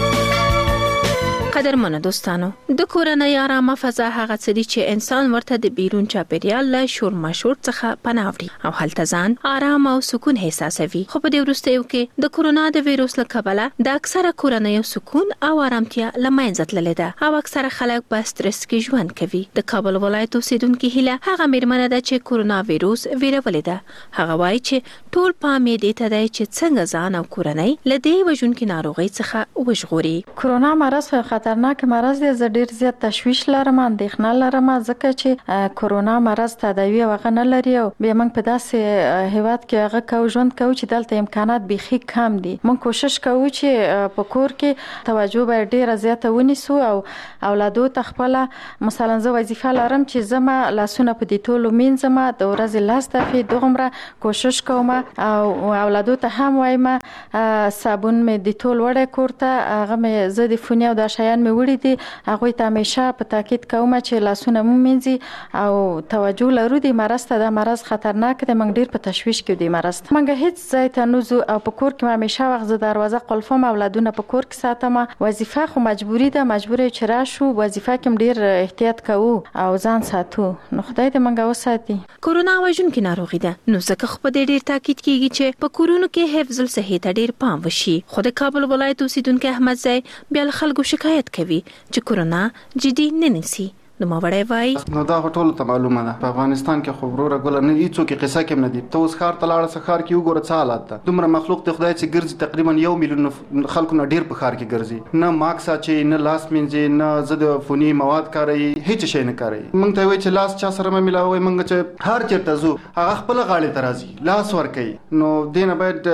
قدرمنو دوستانو، د کورنۍ آرامه فضا هغه څه دي چې انسان ورته د بیرون چاپیریال له شور ماشور څخه پناه وړي او هلته ځان آرام او سکون احساسوي. خو په دې وروستیو کې د کورونا د ویروس له کبله د اکثره کورنیو سکون او آرامتیا له منځه تللې ده او اکثره خلک په سټرس کې ژوند کوي. د کابل ولایت اوسیدونکو هیله هغه میرمنه ده چې کورونا ویروس ویرولې ده. هغه وایي چې ټول پام یې دې ته دی چې څنګه ځان او کورنۍ له دې وژونکې ناروغۍ څخه وژغوري. کورونا مرض خطرناک مرض دی. زه ډیر زیات تشویش لرم، اندېښنه لرم ځکه چې کورونا مرض تداوی هغه نه لري او بیا موږ په داسې هیواد کې هغه کو ژوند کوو چې دلته امکانات بیخي کم دي. موږ کوشش کوو چې په کور کې توجه به ډیره زیاته ونیسو او اولادو ته خپل مثلا زه وظیفه لرم چې زما لاسونه په دې ټولو مینځم، د ورځې لاس دفعې دومره کوشش کوم او اولادو ته هم وایم صابون مې د ټول وړه کورته هغه مې زه د فونی او د شیان مې وړي دي، هغه ته همیشه په تاکید کوم چې لاسونه مو مینځي او توجه لرو. د مرض ته د مرض خطرناک دی، موږ ډیر په تشویش کې دی مرض ته. موږ هیڅ ځای ته نوزو او په کور کې همیشه وخت زه دروازه قلفم، اولادونه په کور کې ساتم. وظیفه خو مجبوری ده، مجبور چې راشو وظیفه کې ډیر احتیاط کوو او ځان ساتو. نو خدای دې موږ وساتي. کورونا وژونکې ناروغي ده، نو ځکه خو په ډیر تاکید کیږي چې په کورونو کې حفظ الصحه ته ډیر پام وشي. خو د کابل ولایت اوسیدونکو احمد زئی بیا خلکو شکایت کوي چې کورونا جدي نه نیسي. نو ماوړی وای نو دا ټول ته معلومه ده په افغانستان کې خو وروره ګل نه هیڅوک قصه کې نه دي. ته اوس خار تلاړه سخار کې وګوره څه حالات ده. دومره مخلوق ته خدای چې ګرځي تقریبا 1 میلیون خلکو نه ډیر په خار کې ګرځي، نه ماکس اچي، نه لاس مینځي، نه زد فونی مواد کاروي، هیڅ شي نه کوي. موږ ته وای چې لاس چا سره مې ملاوي، موږ چې هر چیرته زو هغه خپل غاړي ترازي لاس ور کوي. نو دینه باید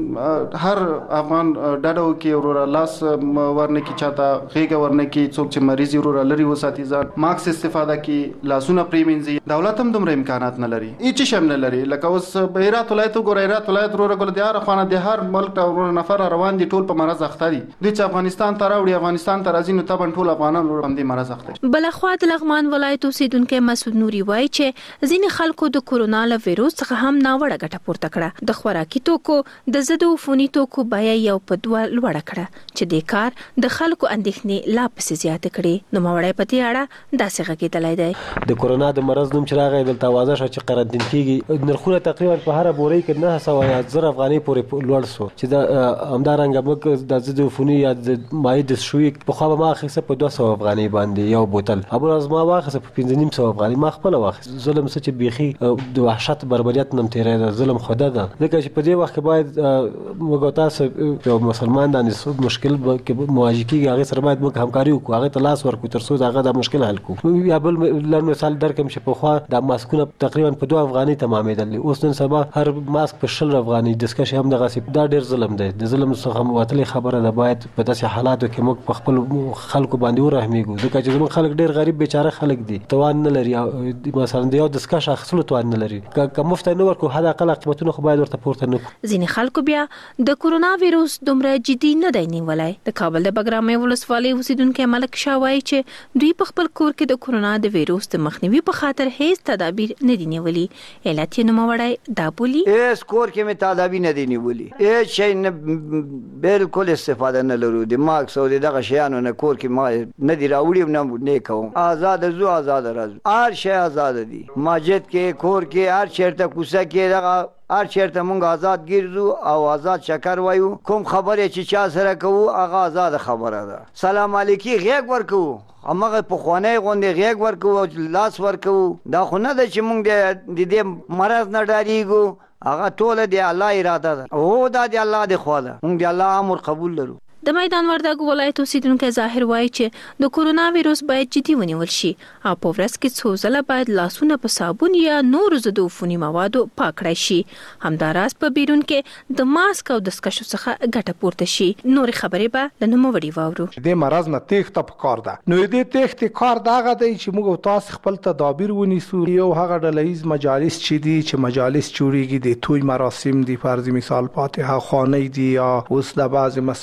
هر افغان ډاډو کې وروره لاس ورنه کې چاته غیګه ورنه کې څوک چې مریض وروره لري وساتي ځان ماکس استفاده کی، لاسونه پریمنځي. دولت هم دومره امکانات نه لري، هیڅ شي نه لري. لکه اوس بهرات ولایت وګورئ، هرات ولایت وروره ګل د هر خانه د هر ملک ته وروره نفر روان دي، ټول په مرض اخته دي. د چې افغانستان ته راوړي، افغانستان ته راځي، نو طبعا ټول افغانان وروره هم د مرض اخته. بلخوا د لغمان ولایت اوسیدونکو مسعود نوري وایي چې ځینې خلکو د کورونا له ویروس څخه هم ناوړه ګټه پورته کړه. د خوراکي توکو د ضد عفوني توکو بیه یو په 2 لوړه کړه چې د کار د خلکو اندېښنې لا پسې زیاتې کړې. نو ماوړی په دې اړه داسې غږېدلی دی. د کورونا د مرض نوم چې راغی دلته اوازه شوه چې قرنطین کېږي. نرخونه تقریبا په هره بورۍ کې 900 افغانۍ پورې لوړ شو چې د همدارنګه موږ د ضد عفوني یا د مایع دستشویي پخوا به ما اخیسته په 200 افغانۍ باندې یو بوتل، ابوالعز ما واخیسته په 1500 افغانۍ ما خپله واخیست. ظلم څه چې بیخي د وحشت بربریت نم تېری ده، ظلم خوده ده. ځکه چې په دې وخت کې باید موږ تاسو یو مسلمان باندې مشکل کې مواجه کېږي، هغې سره باید موږ همکاري وکړو، هغې ته لاس ورکړو تر څو هغه دا مشکل حل کړو. یا بل لږ مثال درکم چې پخوا د ماسکونه تقریبا په 2 افغانۍ تمامېدل، اوس نن سبا هر ماسک په 60 افغانۍ. دستکش هم دغسې. دا ډېر ظلم دی. د ظلم څخه وتلې خبره ده. باید په داسې حالاتو کې موږ په خپل خلکو باندې ورحمېږو، ځکه چې زموږ خلک ډېر غریب بیچاره خلک دي، توان نه لري. مثلا د یو دستکش اخیستلو توان نه لري. که مفت نه ورکړو حد اقل قیمتونه خو باید ورته پورته نه کړو. ځینې خلکو بیا د کورونا ویروس دومره جدي نه دی نیولی. د کابل د بګرامي ولسوالۍ اوسیدونکی ملک شاه وایي چې دوی په خپل کور کې د کورونا د ویروس د مخنیوي په خاطر هیڅ تدابیر نه دي نیولي. علت یې نوموړی دا بولي هیڅ کور کې مې تدابیر نه دي نیولي، هیڅ شی نه، بالکل استفاده نه لرو د ماکس او دغه شیانو نه. کور کې ما نه دي راوړي نه کوم، آزاد زو آزاد راځو، هر شی آزاد دي. مسجد کې، کور کې، هر چیرته کوڅه کې دغه هر چیرته مونږ آزاد ګرځو او آزاد شکر وایو. کوم خبره چې چا سره کوو هغه آزاد خبره ده. سلام علیکی غیږ ورکوو، همغه پخوانی غوندې غیږ ورکوو، لاس ورکوو. دا خو نه ده چې مونږ د دې مرض نه ډارېږو، هغه ټوله د الله اراده ده. هو دا د الله د خوا ده، مونږ د الله امر قبول لرو. د میدان وردګ ولایت اوسیدونکو ظاهر وایي چې د کورونا ویروس باید جدي ونیول شي او په ورځ کې څو ځله باید لاسونه په صابون یا نورو ضد عفوني موادو پاک کړای شي. همداراز په بیرون کې د ماسک او دستکشو څخه ګټه پورته شي. نورې خبرې به له نوموړي واورو. د مرض نه تېښته پکار ده. نو دې تېښتې کار دغه دی چې موږ تاسو خپل تدابیر ونیسو. یو هغه ډلهییز مجالس چې دي، چې مجالس جوړیږي د توی مراسم دي، فرض مثال فاتحه خوانۍ دي، یا اوس د بعض مسایل دي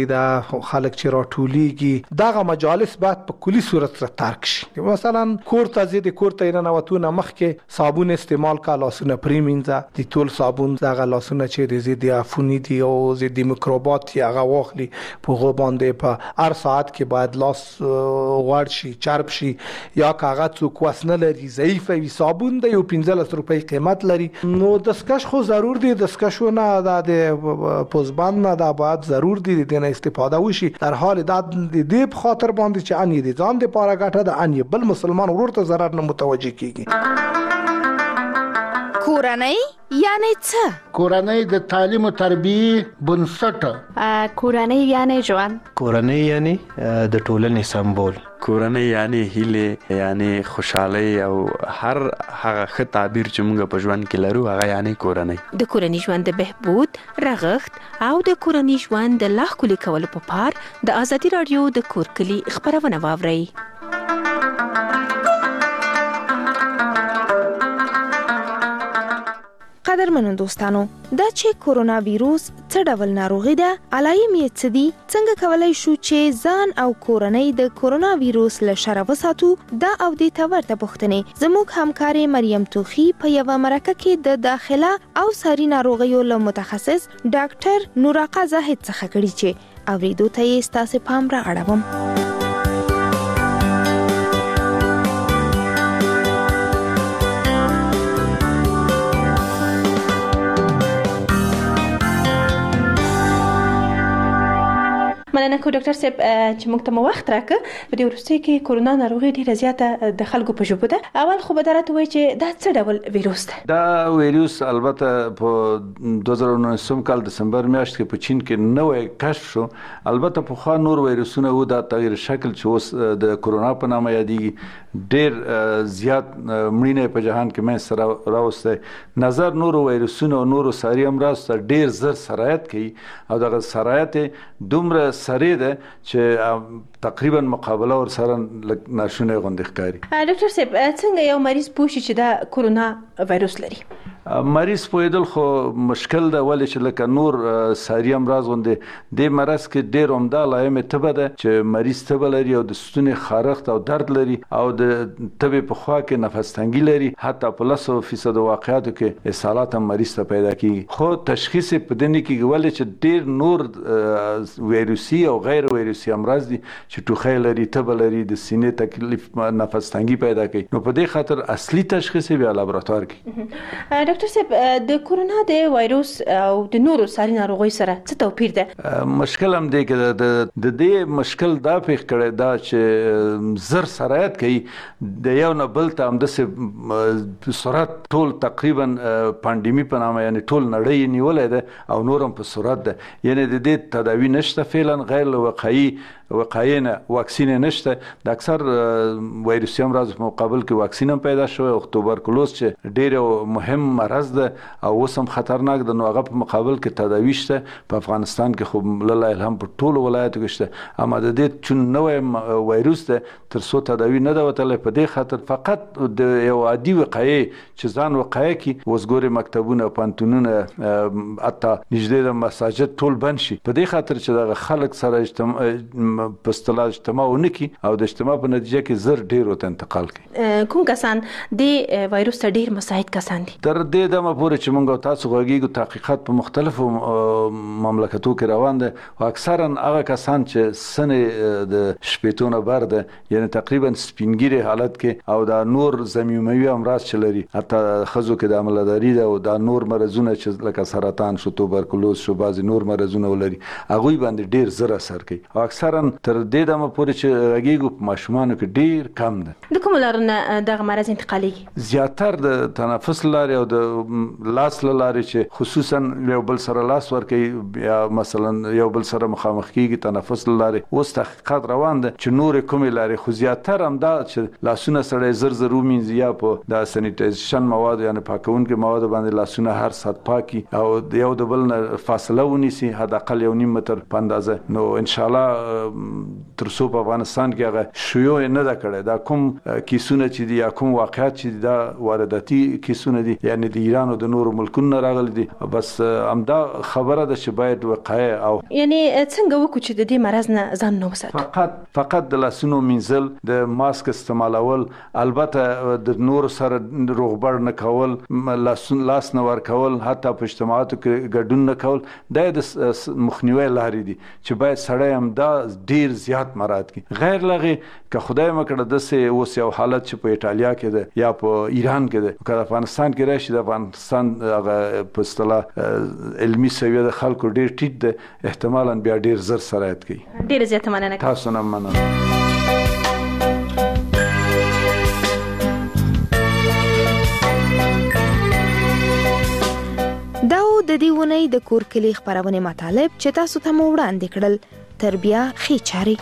دي دا خلک چې راټولیږي دغه مجالس باید په کلی صورت سره ترک شي. مثلا کور ته ځي د کور ته نه نوتونه مخکې صابون استعمال کا لاسونه پریمینځه د ټول صابون دغه لاسونه چې د زیات عفونی دي او د میکروبات یا هغه واخلي په غو باندې په هر ساعت کې باید لاس غوړ شي چرب شي یا کاغذ څوک وسنه لري ضعیف وي صابون د 15 روپۍ قیمت لري. نو دستکش خو ضرور دي دستکشونه د پوزبند نه دا باید ضرور دي د نه استفاده وشي در حال د دې په خاطر باندې چې ان دي ځان د پاره ګټه د ان بل مسلمان ورور ته ضرر نه متوجي کیږي. کورنۍ یعنی څه؟ کورنۍ د تعلیم او تربیه بنسټ. کورنۍ یعنی ژوند. کورنۍ یعنی د ټولنې سمبول. کورنۍ یعنی هیله یعنی خوشحالي او هر هغه ښه تعبیر چې موږ په ژوند کې لرو هغه یعنی کورنۍ. د کورنۍ ژوند د بهبود رغښت او د کورنۍ ژوند د لا ښکلي کولو په پار د ازادي رادیو د کور کلی خبرونه واورئ. قدرمنو دوستانو دا چې کورونا ویروس څه ډول ناروغي ده علایم یې څه دي څنګه کولای شو چې ځان او کورنۍ د کورونا ویروس له شر وساتو دا او د تورته پوښتنې زموږ همکاري مریم توخی په یو مرکه کې د داخله او ساري ناروغیو له متخصص ډاکټر نوراقا زاهد څخه کړي چې اوریدو ته یې ستاسو پام را اړوم. مننه کو ډاکټر صاحب چې موږ ته وخت راکړ. په دې وروستي کې کورونا ناروغي ډیره زیاته د خلکو په ژبه ده. اول خو به درته وایي چې دا څه ډول ویروس ده؟ دا ویروس البته په 2019 کال دسمبر میاشت کې په چین کې نوې کشف شو. البته په خوا نور ویروسونه وو دا تغیر شکل چې اوس د کورونا په نامه یادېږي ډیر زیات مړینه په جهان کې مې سره راوسته. نظر نور ویروسونه او نور ساري امراض ته ډیر زر سرایت کوي او دغه سرایت دومره سره ده چې تقریبا مقابله ور سره ناشونه غوندې ښکاري. ډاکټر صاحب څنګه یو مریض پوښي چې دا کورونا وایروس لري؟ مریض پوهېدل خو مشکل ده ولې چې لکه نور ساري امراض غوندې دې مرض کې ډېر عمده علایمې تبه ده چې مریض تبه لري او د ستوني خارښت او درد لري او د تبې په خوا کې نفس تنګي لري. حتی په 100% واقعاتو کې اسهالات هم مریض ته پیدا کیږي. خو تشخیص په دې نه کېږي ولې چې ډېر نور ویروسي او غیر ویروسي امراض دي چې ټوخی لري تبه لري د سینې تکلیف نفس تنګي پیدا کوي. نو په دې خاطر اصلي تشخیص بیا لابراتوار کې. ډاکټر صاحب د کورونا د وایروس او د نورو ساري ناروغیو سره څه توپیر ده؟ مشکل هم دی کې د دې مشکل دا پیښ کړی دا چې زر سرایت کوي د یو نه بل ته همداسې سرعت ټول تقریبا پاندیمي په نامه یعنی ټول نړۍ نیولې ده او نور هم په سرعت ده. یعنی د دې تداوی نشته فعلا غیر وقایي نه واکسین نشته. د اکثر وایروسي امراض په مقابل کې واکسین هم پیدا شوی او توبرکلوز چې ډېر مهم مرض ده او اوس هم خطرناک ده نو هغه په مقابل کې تداوی شته. په افغانستان کې خو لله الحمد په ټولو ولایتو کې شته اما د دې چون نوې وایروس ده تر څو تداوی نه ده وتلې په دې خاطر فقط د یو عادي وقایي چې ځان وقایه کی اوس ګوري مکتبونه پانتونونه حتی نږدې د مساجد ټول بند شي په دې خاطر چې دغه خلک سره په اصطلاح اجتماع ونکي او د اجتماع په نتیجه کې زر ډیر ورته انتقال کوي. کوم کسان د وایروس ته ډیر مساعد کسان دي؟ تر دې دمه پورې چې موږ تاسو غوږیږو تحقیقات په مختلفو مملکتو کې روان دي او اکثرا هغه کسان چې سنې د شپېتونه بر ده یعنی تقریبا سپینګیري حالت کې او دا نور زمینوي امراض چې لري حتی خزو کې د عملداري ده او دا نور مرزونه چې لکه سرطان شو توبرکلوز شو بعضی نور مرزونه ولري هغه باندې ډیر زر اثر کوي او اکثرا تر دې دمه پورې چې غږیږو په ماشومانو کې ډیر کم ده. د کوم لارونه دغه مرض انتقالېږي؟ زیاتر د تنفس لارې او د لاس لارې چې خصوصا یو بل سره لاس ورکوي یا مثلا یو بل سره مخامخ کیږي تنفس لارې اوس تحقیقات روان ده چې نور کومې لارې خو زیاتر هم دا چې لاسونه سره زر زر ومینځي یا په د سانیټایزیشن مواد یعنی پاکونکي مواد باندې لاسونه هر ساعت پاکي او یو د بل نه فاصله ونیسي حد اقل 1.5 متر په اندازه. نو ان شاء الله تر څو په افغانستان کې هغه شیوع نه ده کړې. دا کوم کیسونه چې دي یا کوم واقعیت چې دا وارداتي کیسونه دي یعنی د ایران او د نورو ملکونو راغلي دي. بس همدا خبره ده چې باید وقایع او یعنی څنګه وکړو چې د دې مرض نه ځان نه وساتو؟ فقط د لاسونو مینځل، د ماسک استعمالول، البته د نور سره روغبړ نه کول، لاس نه ورکول، حتی په اجتماعاتو کې ګډون نه کول، دا د مخنیوي لارې دي چې باید سړی هم دا ډیر زیات مراعات کړي. غیر لغې که خدای مکړه داسې اوس یو حالت چې په ایټالیا کې ده یا په ایران کې ده، که افغانستان کې راشي د افغانستان هغه په اصطلاح علمي سویه د خلکو ډیر ټیټ ده، احتمالاً بیا ډیر زر سرایت کوي. ډیره زیاته مننه. تاسو نه مننه. د دې ونې د کور کلی خبرونه مطالب چې تاسو ته مو وړاندې کړل تر بیا ښې چاري.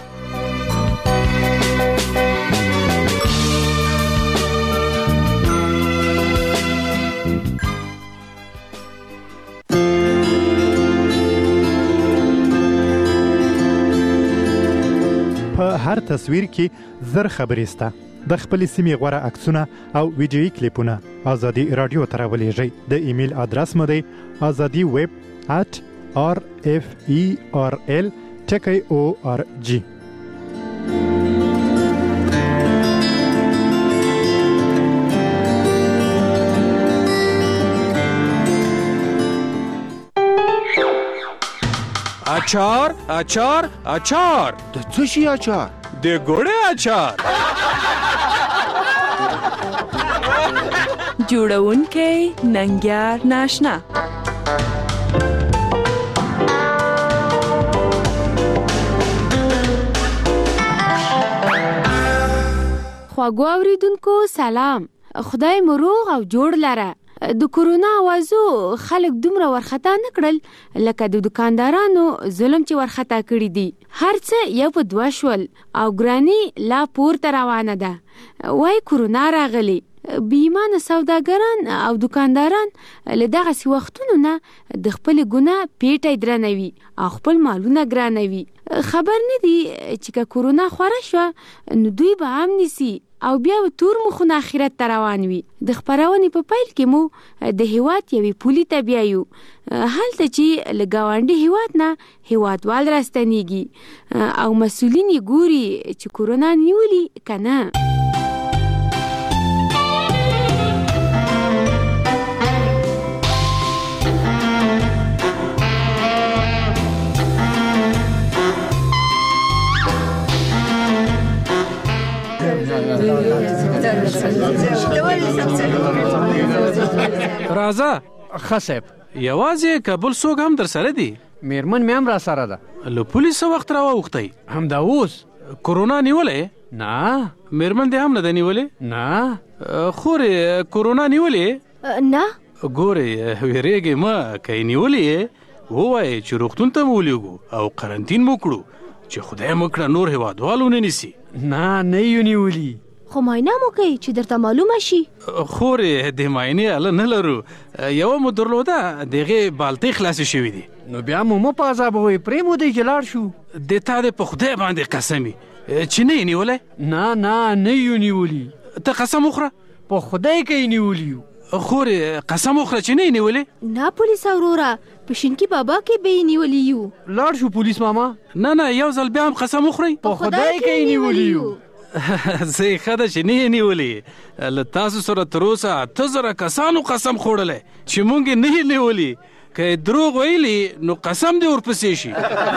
په هر تصویر کې زر خبرې سته. د خپل سیمې غوره عکسونه او ویډیویي کلیپونه ازادي رادیو ته راولېږئ. د ایمیل ادرس مو دی azadi@rferl.org. اچار اچار اچار. د څه شي اچار؟ د ګوړې اچار. جوړونکی ننګیار ناشنا. خواږو اوریدونکو سلام. خدای مو روغ او جوړ لره. د کورونا اوازو خلک دومره ورخطا نه کړل لکه د دکاندارانو ظلم چې ورخطا کړی دي. هر څه یو په دوه شول او ګرانی لا پورته روانه ده. وای کورونا راغلی. بیمانه سوداګران او دکانداران له دغسې وختونو نه د خپل ګناه پیټی درنوي او خپل مالونه ګرانوي. خبر نه دي چې که کورونا خوره شوه نو دوی به هم نیسي او بیا تور مخونه آخرت ته روان وي. د خپرونې په پیل کې مو د هیواد یوې پولې ته بیایو، هلته چې له ګاونډي هیواد نه هیوادوال راستنیږي او مسؤلین یې ګوري چې کورونا نیولي که نه. راځه خصب یوازې کابل څوک هم در سره دي؟ میرمن مې هم را سره ده. له پولیسه وخت راووختی؟ همدا اوس. کورونا نیولې؟ نه. میرمن دې هم نه ده نیولې؟ نه. خورې کورونا نیولې؟ نه. ګورې ویرېږې مه، که یې نیولې ووایې چې روغتون ته مو ولیږو او قرنطین مو کړو چې خدای مو کړه نور هیوادوال ونه نیسي. نه نه یې نیولي. خو معاینه مو کوي چې درته معلومه شي. خورې د معاینې اله نه لرو، یوه مو درلوده د هغې بالتۍ خلاصې شوي دي. نو بیا مو مه په عذابوئ، پرېمودئ چې لاړ شو. د تا دې په خدای باندې قسمي چې نه یې نیولی؟ نه نه نه یې نیولي. ته قسم وخوره. په خدای که یې نیولي یو. خورې قسم وخوره چې نه یې نیولې؟ نه پولیس اوروره، په شینکي بابا کې به یې نیولي یو. لاړ شو پولیس ماما. نه نه یو ځل بیا هم قسم وخورئ. په خدای که یې نیولي یو. زه یې ښه ده چې نه یې نیولې. له تاسو سره تر اوسه 8,000 کسانو قسم خوړلی چې مونږ یې نه یې نیولي. که یې دروغ ویلي نو قسم دې ورپسې شي.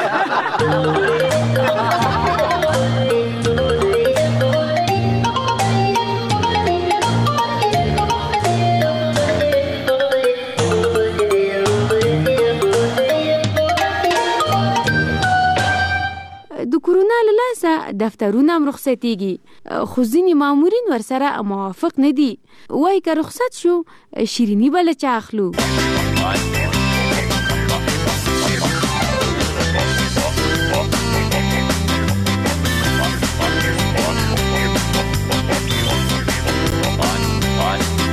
د کورونا له لاسه دفترونه هم رخصتېږي، خو ځینې مامورین ورسره موافق نه دي. وایي که رخصت شو شیریني به له چا اخلو.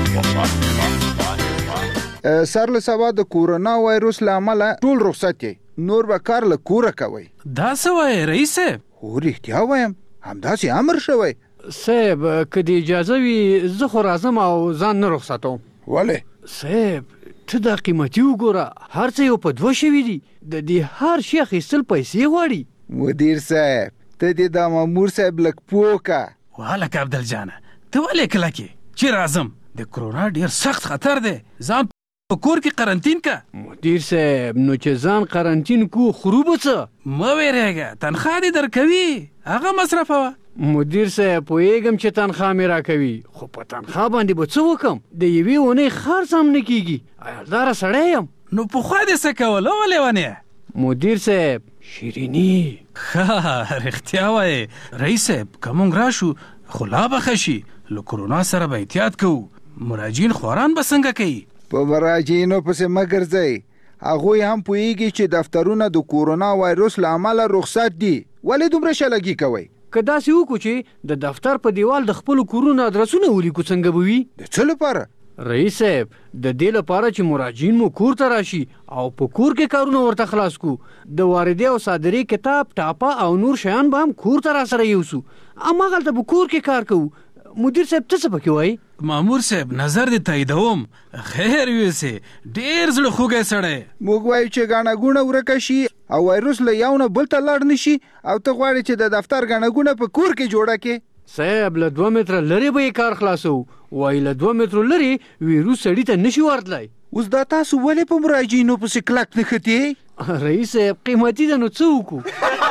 سر له سبا د کورونا وایروس له امله ټول رخصت یې، نور به کار له کوره کوئ. دا څه وایې رئیس صاحب؟ هو رښتیا وایم، همداسې امر شوی. صاحب که د اجازه وي زه خو راځم او ځان نه رخصتوم. ولې؟ صاحب ته دا قیمتي وګوره، هر څه یو په 2 شوي دي، د دې هر شي اخیستل پیسې غواړي. مدیر صاحب ته دې دا مامور صاحب لږ پوکه. وهلکه عبدالجانه ته ولې کلکې چې راځم؟ د کرونا ډېر سخت خطر دی، ځان په کور کې قرنطین که. مدیر صاحب نو چې ځان قرنطین کو خورو به څه؟ مه ویرېږه، تنخوا دې درکوي، هغه مصرفوه. مدیر صاحب پوهېږم چې تنخوا مې راکوي، خو په تنخوا باندې به څه وکم؟ د یوې اونۍ خرڅ هم نه کېږي، عیالداره سړی یم. نو پخوا دې څه کول او لیونیه؟ مدیر صاحب شیریني. ښه رښتیا وایې رئیس صاحب، که موږ راشو خو لا به ښه شي، له کرونا سره به احتیاط کوو. مراجعین خواران به څنګه کوي؟ په مراجعینو پسې مه ګرځئ، هغوی هم پوهېږي چې دفترونه د کورونا وایرس له امله رخصت دي، ولې دومره شلګي کوئ؟ که داسې وکړو چې د دفتر په دیوال د خپلو کورونو ادرسونه ولیکو څنګه به وي؟ د څه لپاره؟ رئیس صاحب د دې لپاره چې مراجعین مو کور ته راشي او په کور کې کارونه ورته خلاص کو. د واردې او صادرې کتاب، ټاپه او نور شیان به هم کور ته راسره یوسو، هماغلته به کور کې کار کوو. مدیر صاحب ته څه پکې وایي؟ مامور صاحب نظر دې تاییدوم، خیر یوسې، ډېر زړه خوږی سړی. موږ وایو چې ګڼه ګوڼه ورکه شي او وایرس له یو نه بل ته لاړ نه شي، او ته غواړې چې د دفتر ګڼه ګوڼه په کور کې جوړه کړې. صاحب له 2 متره لرې به یې کار خلاصو، وایي له 2 مترو لرې ویروس سړي ته نشي ورتلی. اوس دا تاسو ولې په مراجعینو پسې کلک نه ختې؟ رئیس صاحب قیمتي ده نو څه وکړو؟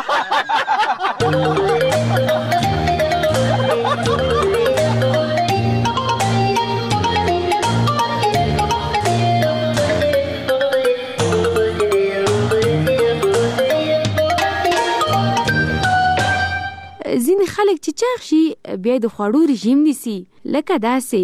ځینې خلک چې چاغ شي بیا د خوړو رژیم نیسي، لکه داسې.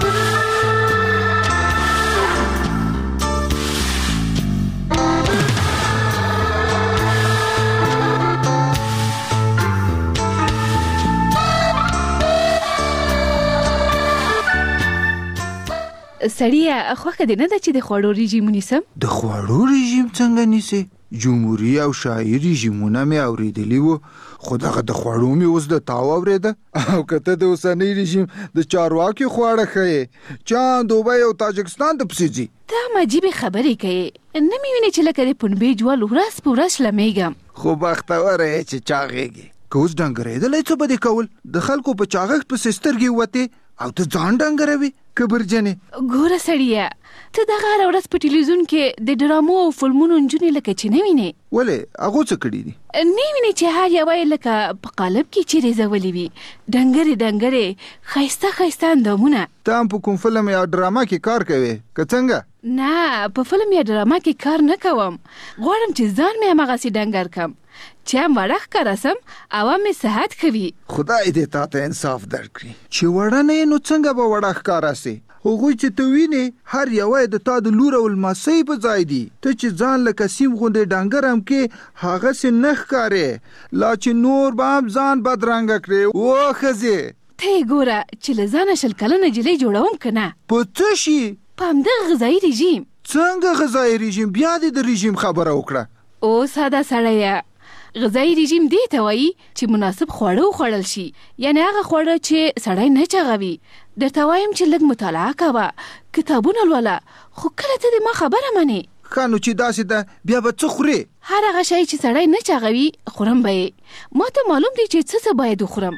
سړیه خوښه دې نه ده چې د خوړو رژیم ونیسم؟ د خوړو رژیم څنګه نیسې؟ جمهوري او شاهي رژیمونه مې اورېدلي وو، خو دغه د خوړو مې اوس د تاو اورېده. او که ته د اوسنۍ رژیم د چارواکي خواړه ښیې، چان، دوبۍ او تاجکستان ته پسې ځي. ته هم عجیبې خبرې کوې، نه مې وینې چې لکه د پنبې جوال ورځ په ورځ شلمیږم. خو بختوره یې چې چاغېږې. که اوس ډنګرېدلی څه به دې کول؟ د خلکو په چاغښت پسې سترګې وتې او ته ځان ډنګروې کبرجنې. ګوره سړیه، ته دغه هره ورځ په ټلویزیون کې د ډرامو او فلمونو نجونې لکه چې نه وینې؟ ولې هغو څه کړي دي؟ نه وینې چې هر یوه یې لکه په قالب کې چې ریزولې وي، ډنګرې ډنګرې ښایسته ښایسته اندامونه. ته هم په کوم فلم یا ډرامه کې کار کوې که څنګه؟ نه، په فلم یا ډرامه کې کار نه کوم، غواړم چې ځان مې هماغسې ډنګر کړم چې هم وړه ښکاره سم او هم مې صحت ښه وي. خدای دې تا ته انصاف درکړي چې وړه نه یې نو څنګه به وړه ښکاره سې؟ هغوی چې ته وینې هر یوه یې د تا د لور او لمسۍ په ځای دي. ته چې ځان لکه سیم غوندې ډنګر هم کې هغسې نه ښکارې، لا چې نور به هم ځان بدرنګه کړې. و ښځې ته یې ګوره چې له ځانه 20 کلنه نجلۍ جوړوم که نه؟ په څه شي؟ په همدغه غذایي رژیم. څنګه غذایي رژیم؟ بیا دې د رژیم خبره وکړه. او ساده سړیه، غذایي رژیم دې ته وایي چې مناسب خواړه وخوړل شي، یعنی هغه خواړه چې سړی نه چاغوي. درته وایم چې لږ مطالعه کوه، کتابونه لوله، خو کله ته د ما خبره منې. ښه نو چې داسې ده بیا به څه خورې؟ هر هغه شی چې سړی نه چاغوي خورم به یې. ما ته معلوم دی چې څه باید وخورم.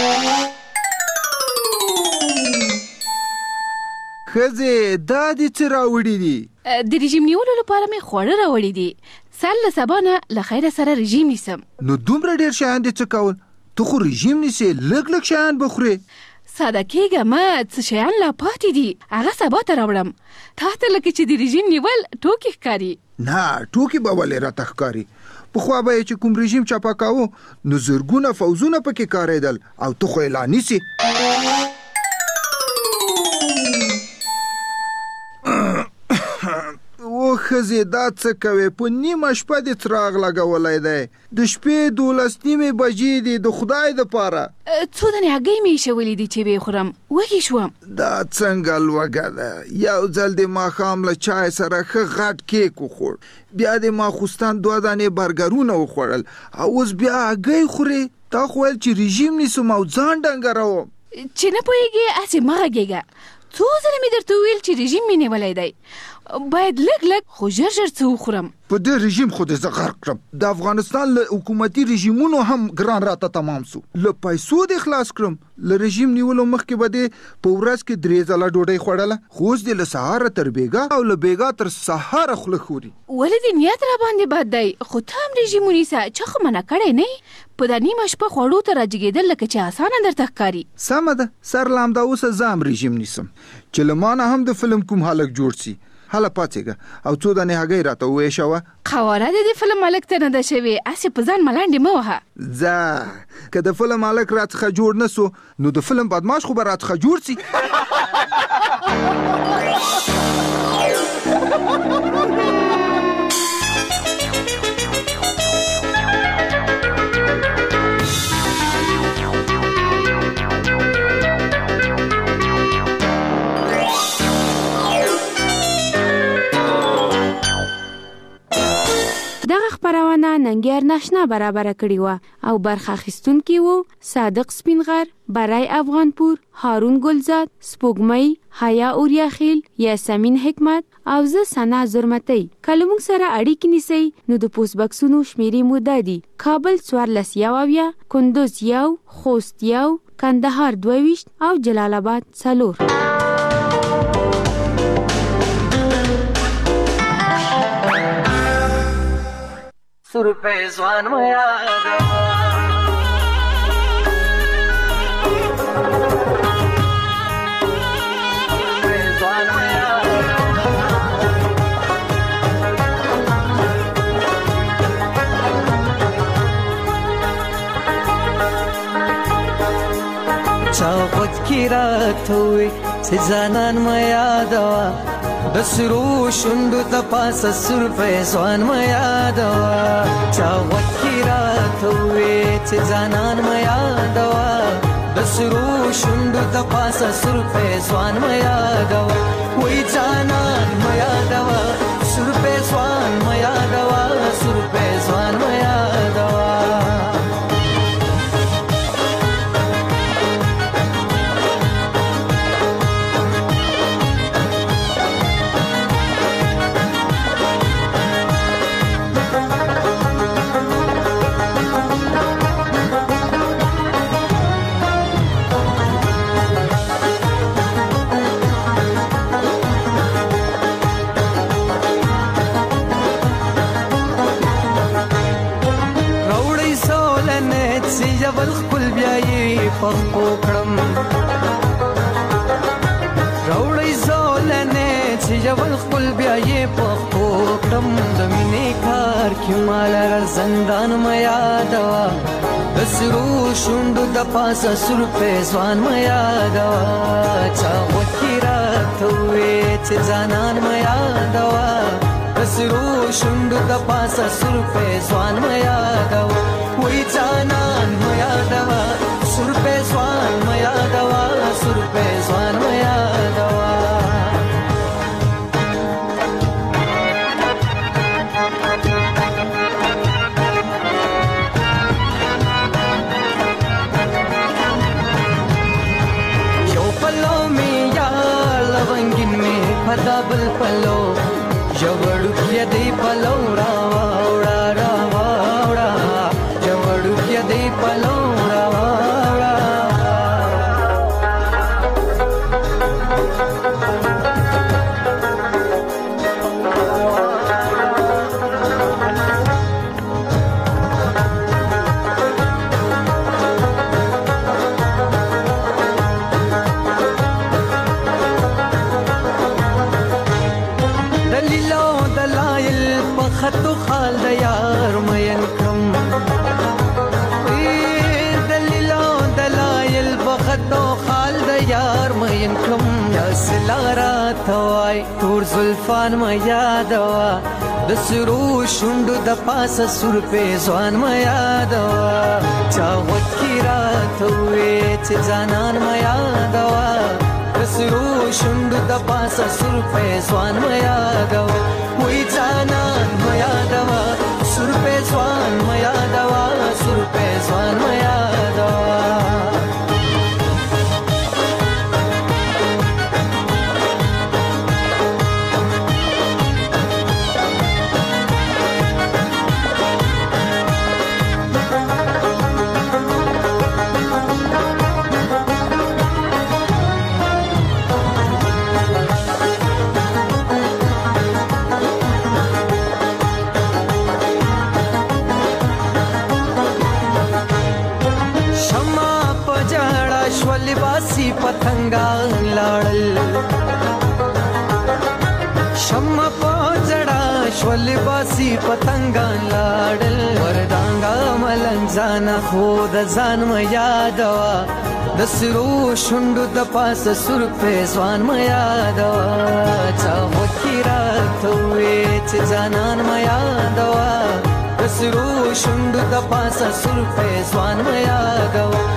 ښځې دا دې څه راوړي دي؟ د رژیم نیولو لپاره مې خواړه راوړي دي. سل له سبا نه له خیره سره رژیم نیسم. نو دومره ډېر شیان دې څه کول؟ ته خو رژیم نیسې، لږ لږ شیان به خورې. ساده کېږه مه، څه شیان لا پاتې دي هغه سبا ته راوړم. تا ته لکه چې د رژیم نیول ټوکې ښکاري. نه، ټوکې به ولې راته ښکاري؟ پخوا به یې چې کوم رژیم چاپه کاوه نو زرګونه فوزونه پکې کارېدل، او ته خو یې لا نیسې. ښځې دا څه کوي په نیمه شپه دې څراغ لګولی دی د شپې 12 بجې دي د خدای دپاره څو دانې هګۍ مې ایښولې دي چې ویې خورم وږې شوم دا څنګه لوږه ده یو ځل د ماښام له چای سره ښه غټ کیک وخوړ بیا د ماخوستان 2 دانې برګرونه وخوړل او اوس بیا هګۍ خورې تا خو ویل چې رژیم نیسم او ځان ډنګروم چې نه پوهېږې هسې مه غږېږه څو ځله مې درته وویل چې رژیم مې نیولی دی باید لږ خو ژر څه وخورم په دې رژیم خو دې زه غرق کړم د افغانستان له حکومتي رژیمونو هم ګران راته تمام سو له پیسو دې خلاص کړم له رژیم نیولو مخکې به دې په ورځ کې 3 ځله ډوډۍ خوړله خو اوس دې له سهاره تر بېګا او له بېګا تر سهاره خوله خوري ولې دې نیت را باندې بد دی خو ته هم رژیم ونیسه چا خو منع کړی نه په دا نیمه شپه خوړو ته راجګېدل لکه چې اسانه درته ښکاري سمه ده سر له همدا اوسه زه هم رژیم نیسم چې له ما نه هم د فلم کوم هلک جوړ سي هله پاڅېږه او څو دانې هګۍ راته وویشوه قواره د فلم ملک ته نه ده شوې هسې په ځان ملانډې مه وهه ځه که د فلم ملک راڅخه جوړ نه سو نو د فلم بدماش خو به راڅخه جوړ سي دغه خپرونه ننګیار ناشنا برابر کړی و او برخه اخیستونکي وو صادق سپینغر برای افغانپور هارون گلزاد سپوږمۍ حیا اوریاخیل یاسمین حکمت او زه سنا زرمتی کله موږ سره اړیکې نیسئ نو د پوسټ بکسونو شمیرې مو دا دي کابل 14 کندوز 1 خوست 1 کندهار 22 او جلال آباد 4 سرپه زوان ما یاده چاوت کی راتوی سزانان ما یادوا بسرو شندو تپاس سرپه زوان ما یادوا چاوت کی راتوی سزانان ما یادوا بسرو شندو تپاس سرپه زوان ما یادوا وی جانان ما یادوا سرپه زوان ما یادوا سرپه زوان ما یادوا خپل بیاي پخو کړم راوړی زولنه چې جبل خپل بیاي پخو کړم د مینې کار کې مال زندان ما یادوا بسرو شوند د پاسه سر په ځوان ما یادوا چا وکړه ته چې ځانان ما یادوا بسرو شوند د پاسه سر په ځوان ما یادوا وی جانان ما یادوا سر په ځوان ما یادوا سر په ځوان ما یادوا یو پلو می یا لونګین می پدا بل پلو جوړو کې دی پلو را وړا را وړا جوړو کې دی پلو را وړا دلیلو دلایل په خطو راته تور زلفان ما یادوا د سرو شونډو د پاسه سور پیزوان ما یادوا چا وکی راته وې چې ځانان ما یادوا د سرو شونډو د پاسه سور پیزوان ما یادوا وې ځانان ما یادوا سور پیزوان ما یادوا سور پیزوان ما یادوا लिबासी पतंगान लाड़ल शम्मा पजड़ा श्वलिबासी पतंगान लाड़ल वरदांगा मलंजाना खुद जान म यादवा दसरो शुंडु द पास सुर पे स्वान म यादवा चाहो किरात हुए च जानन म यादवा दसरो शुंडु द पास सुर पे स्वान म यादवा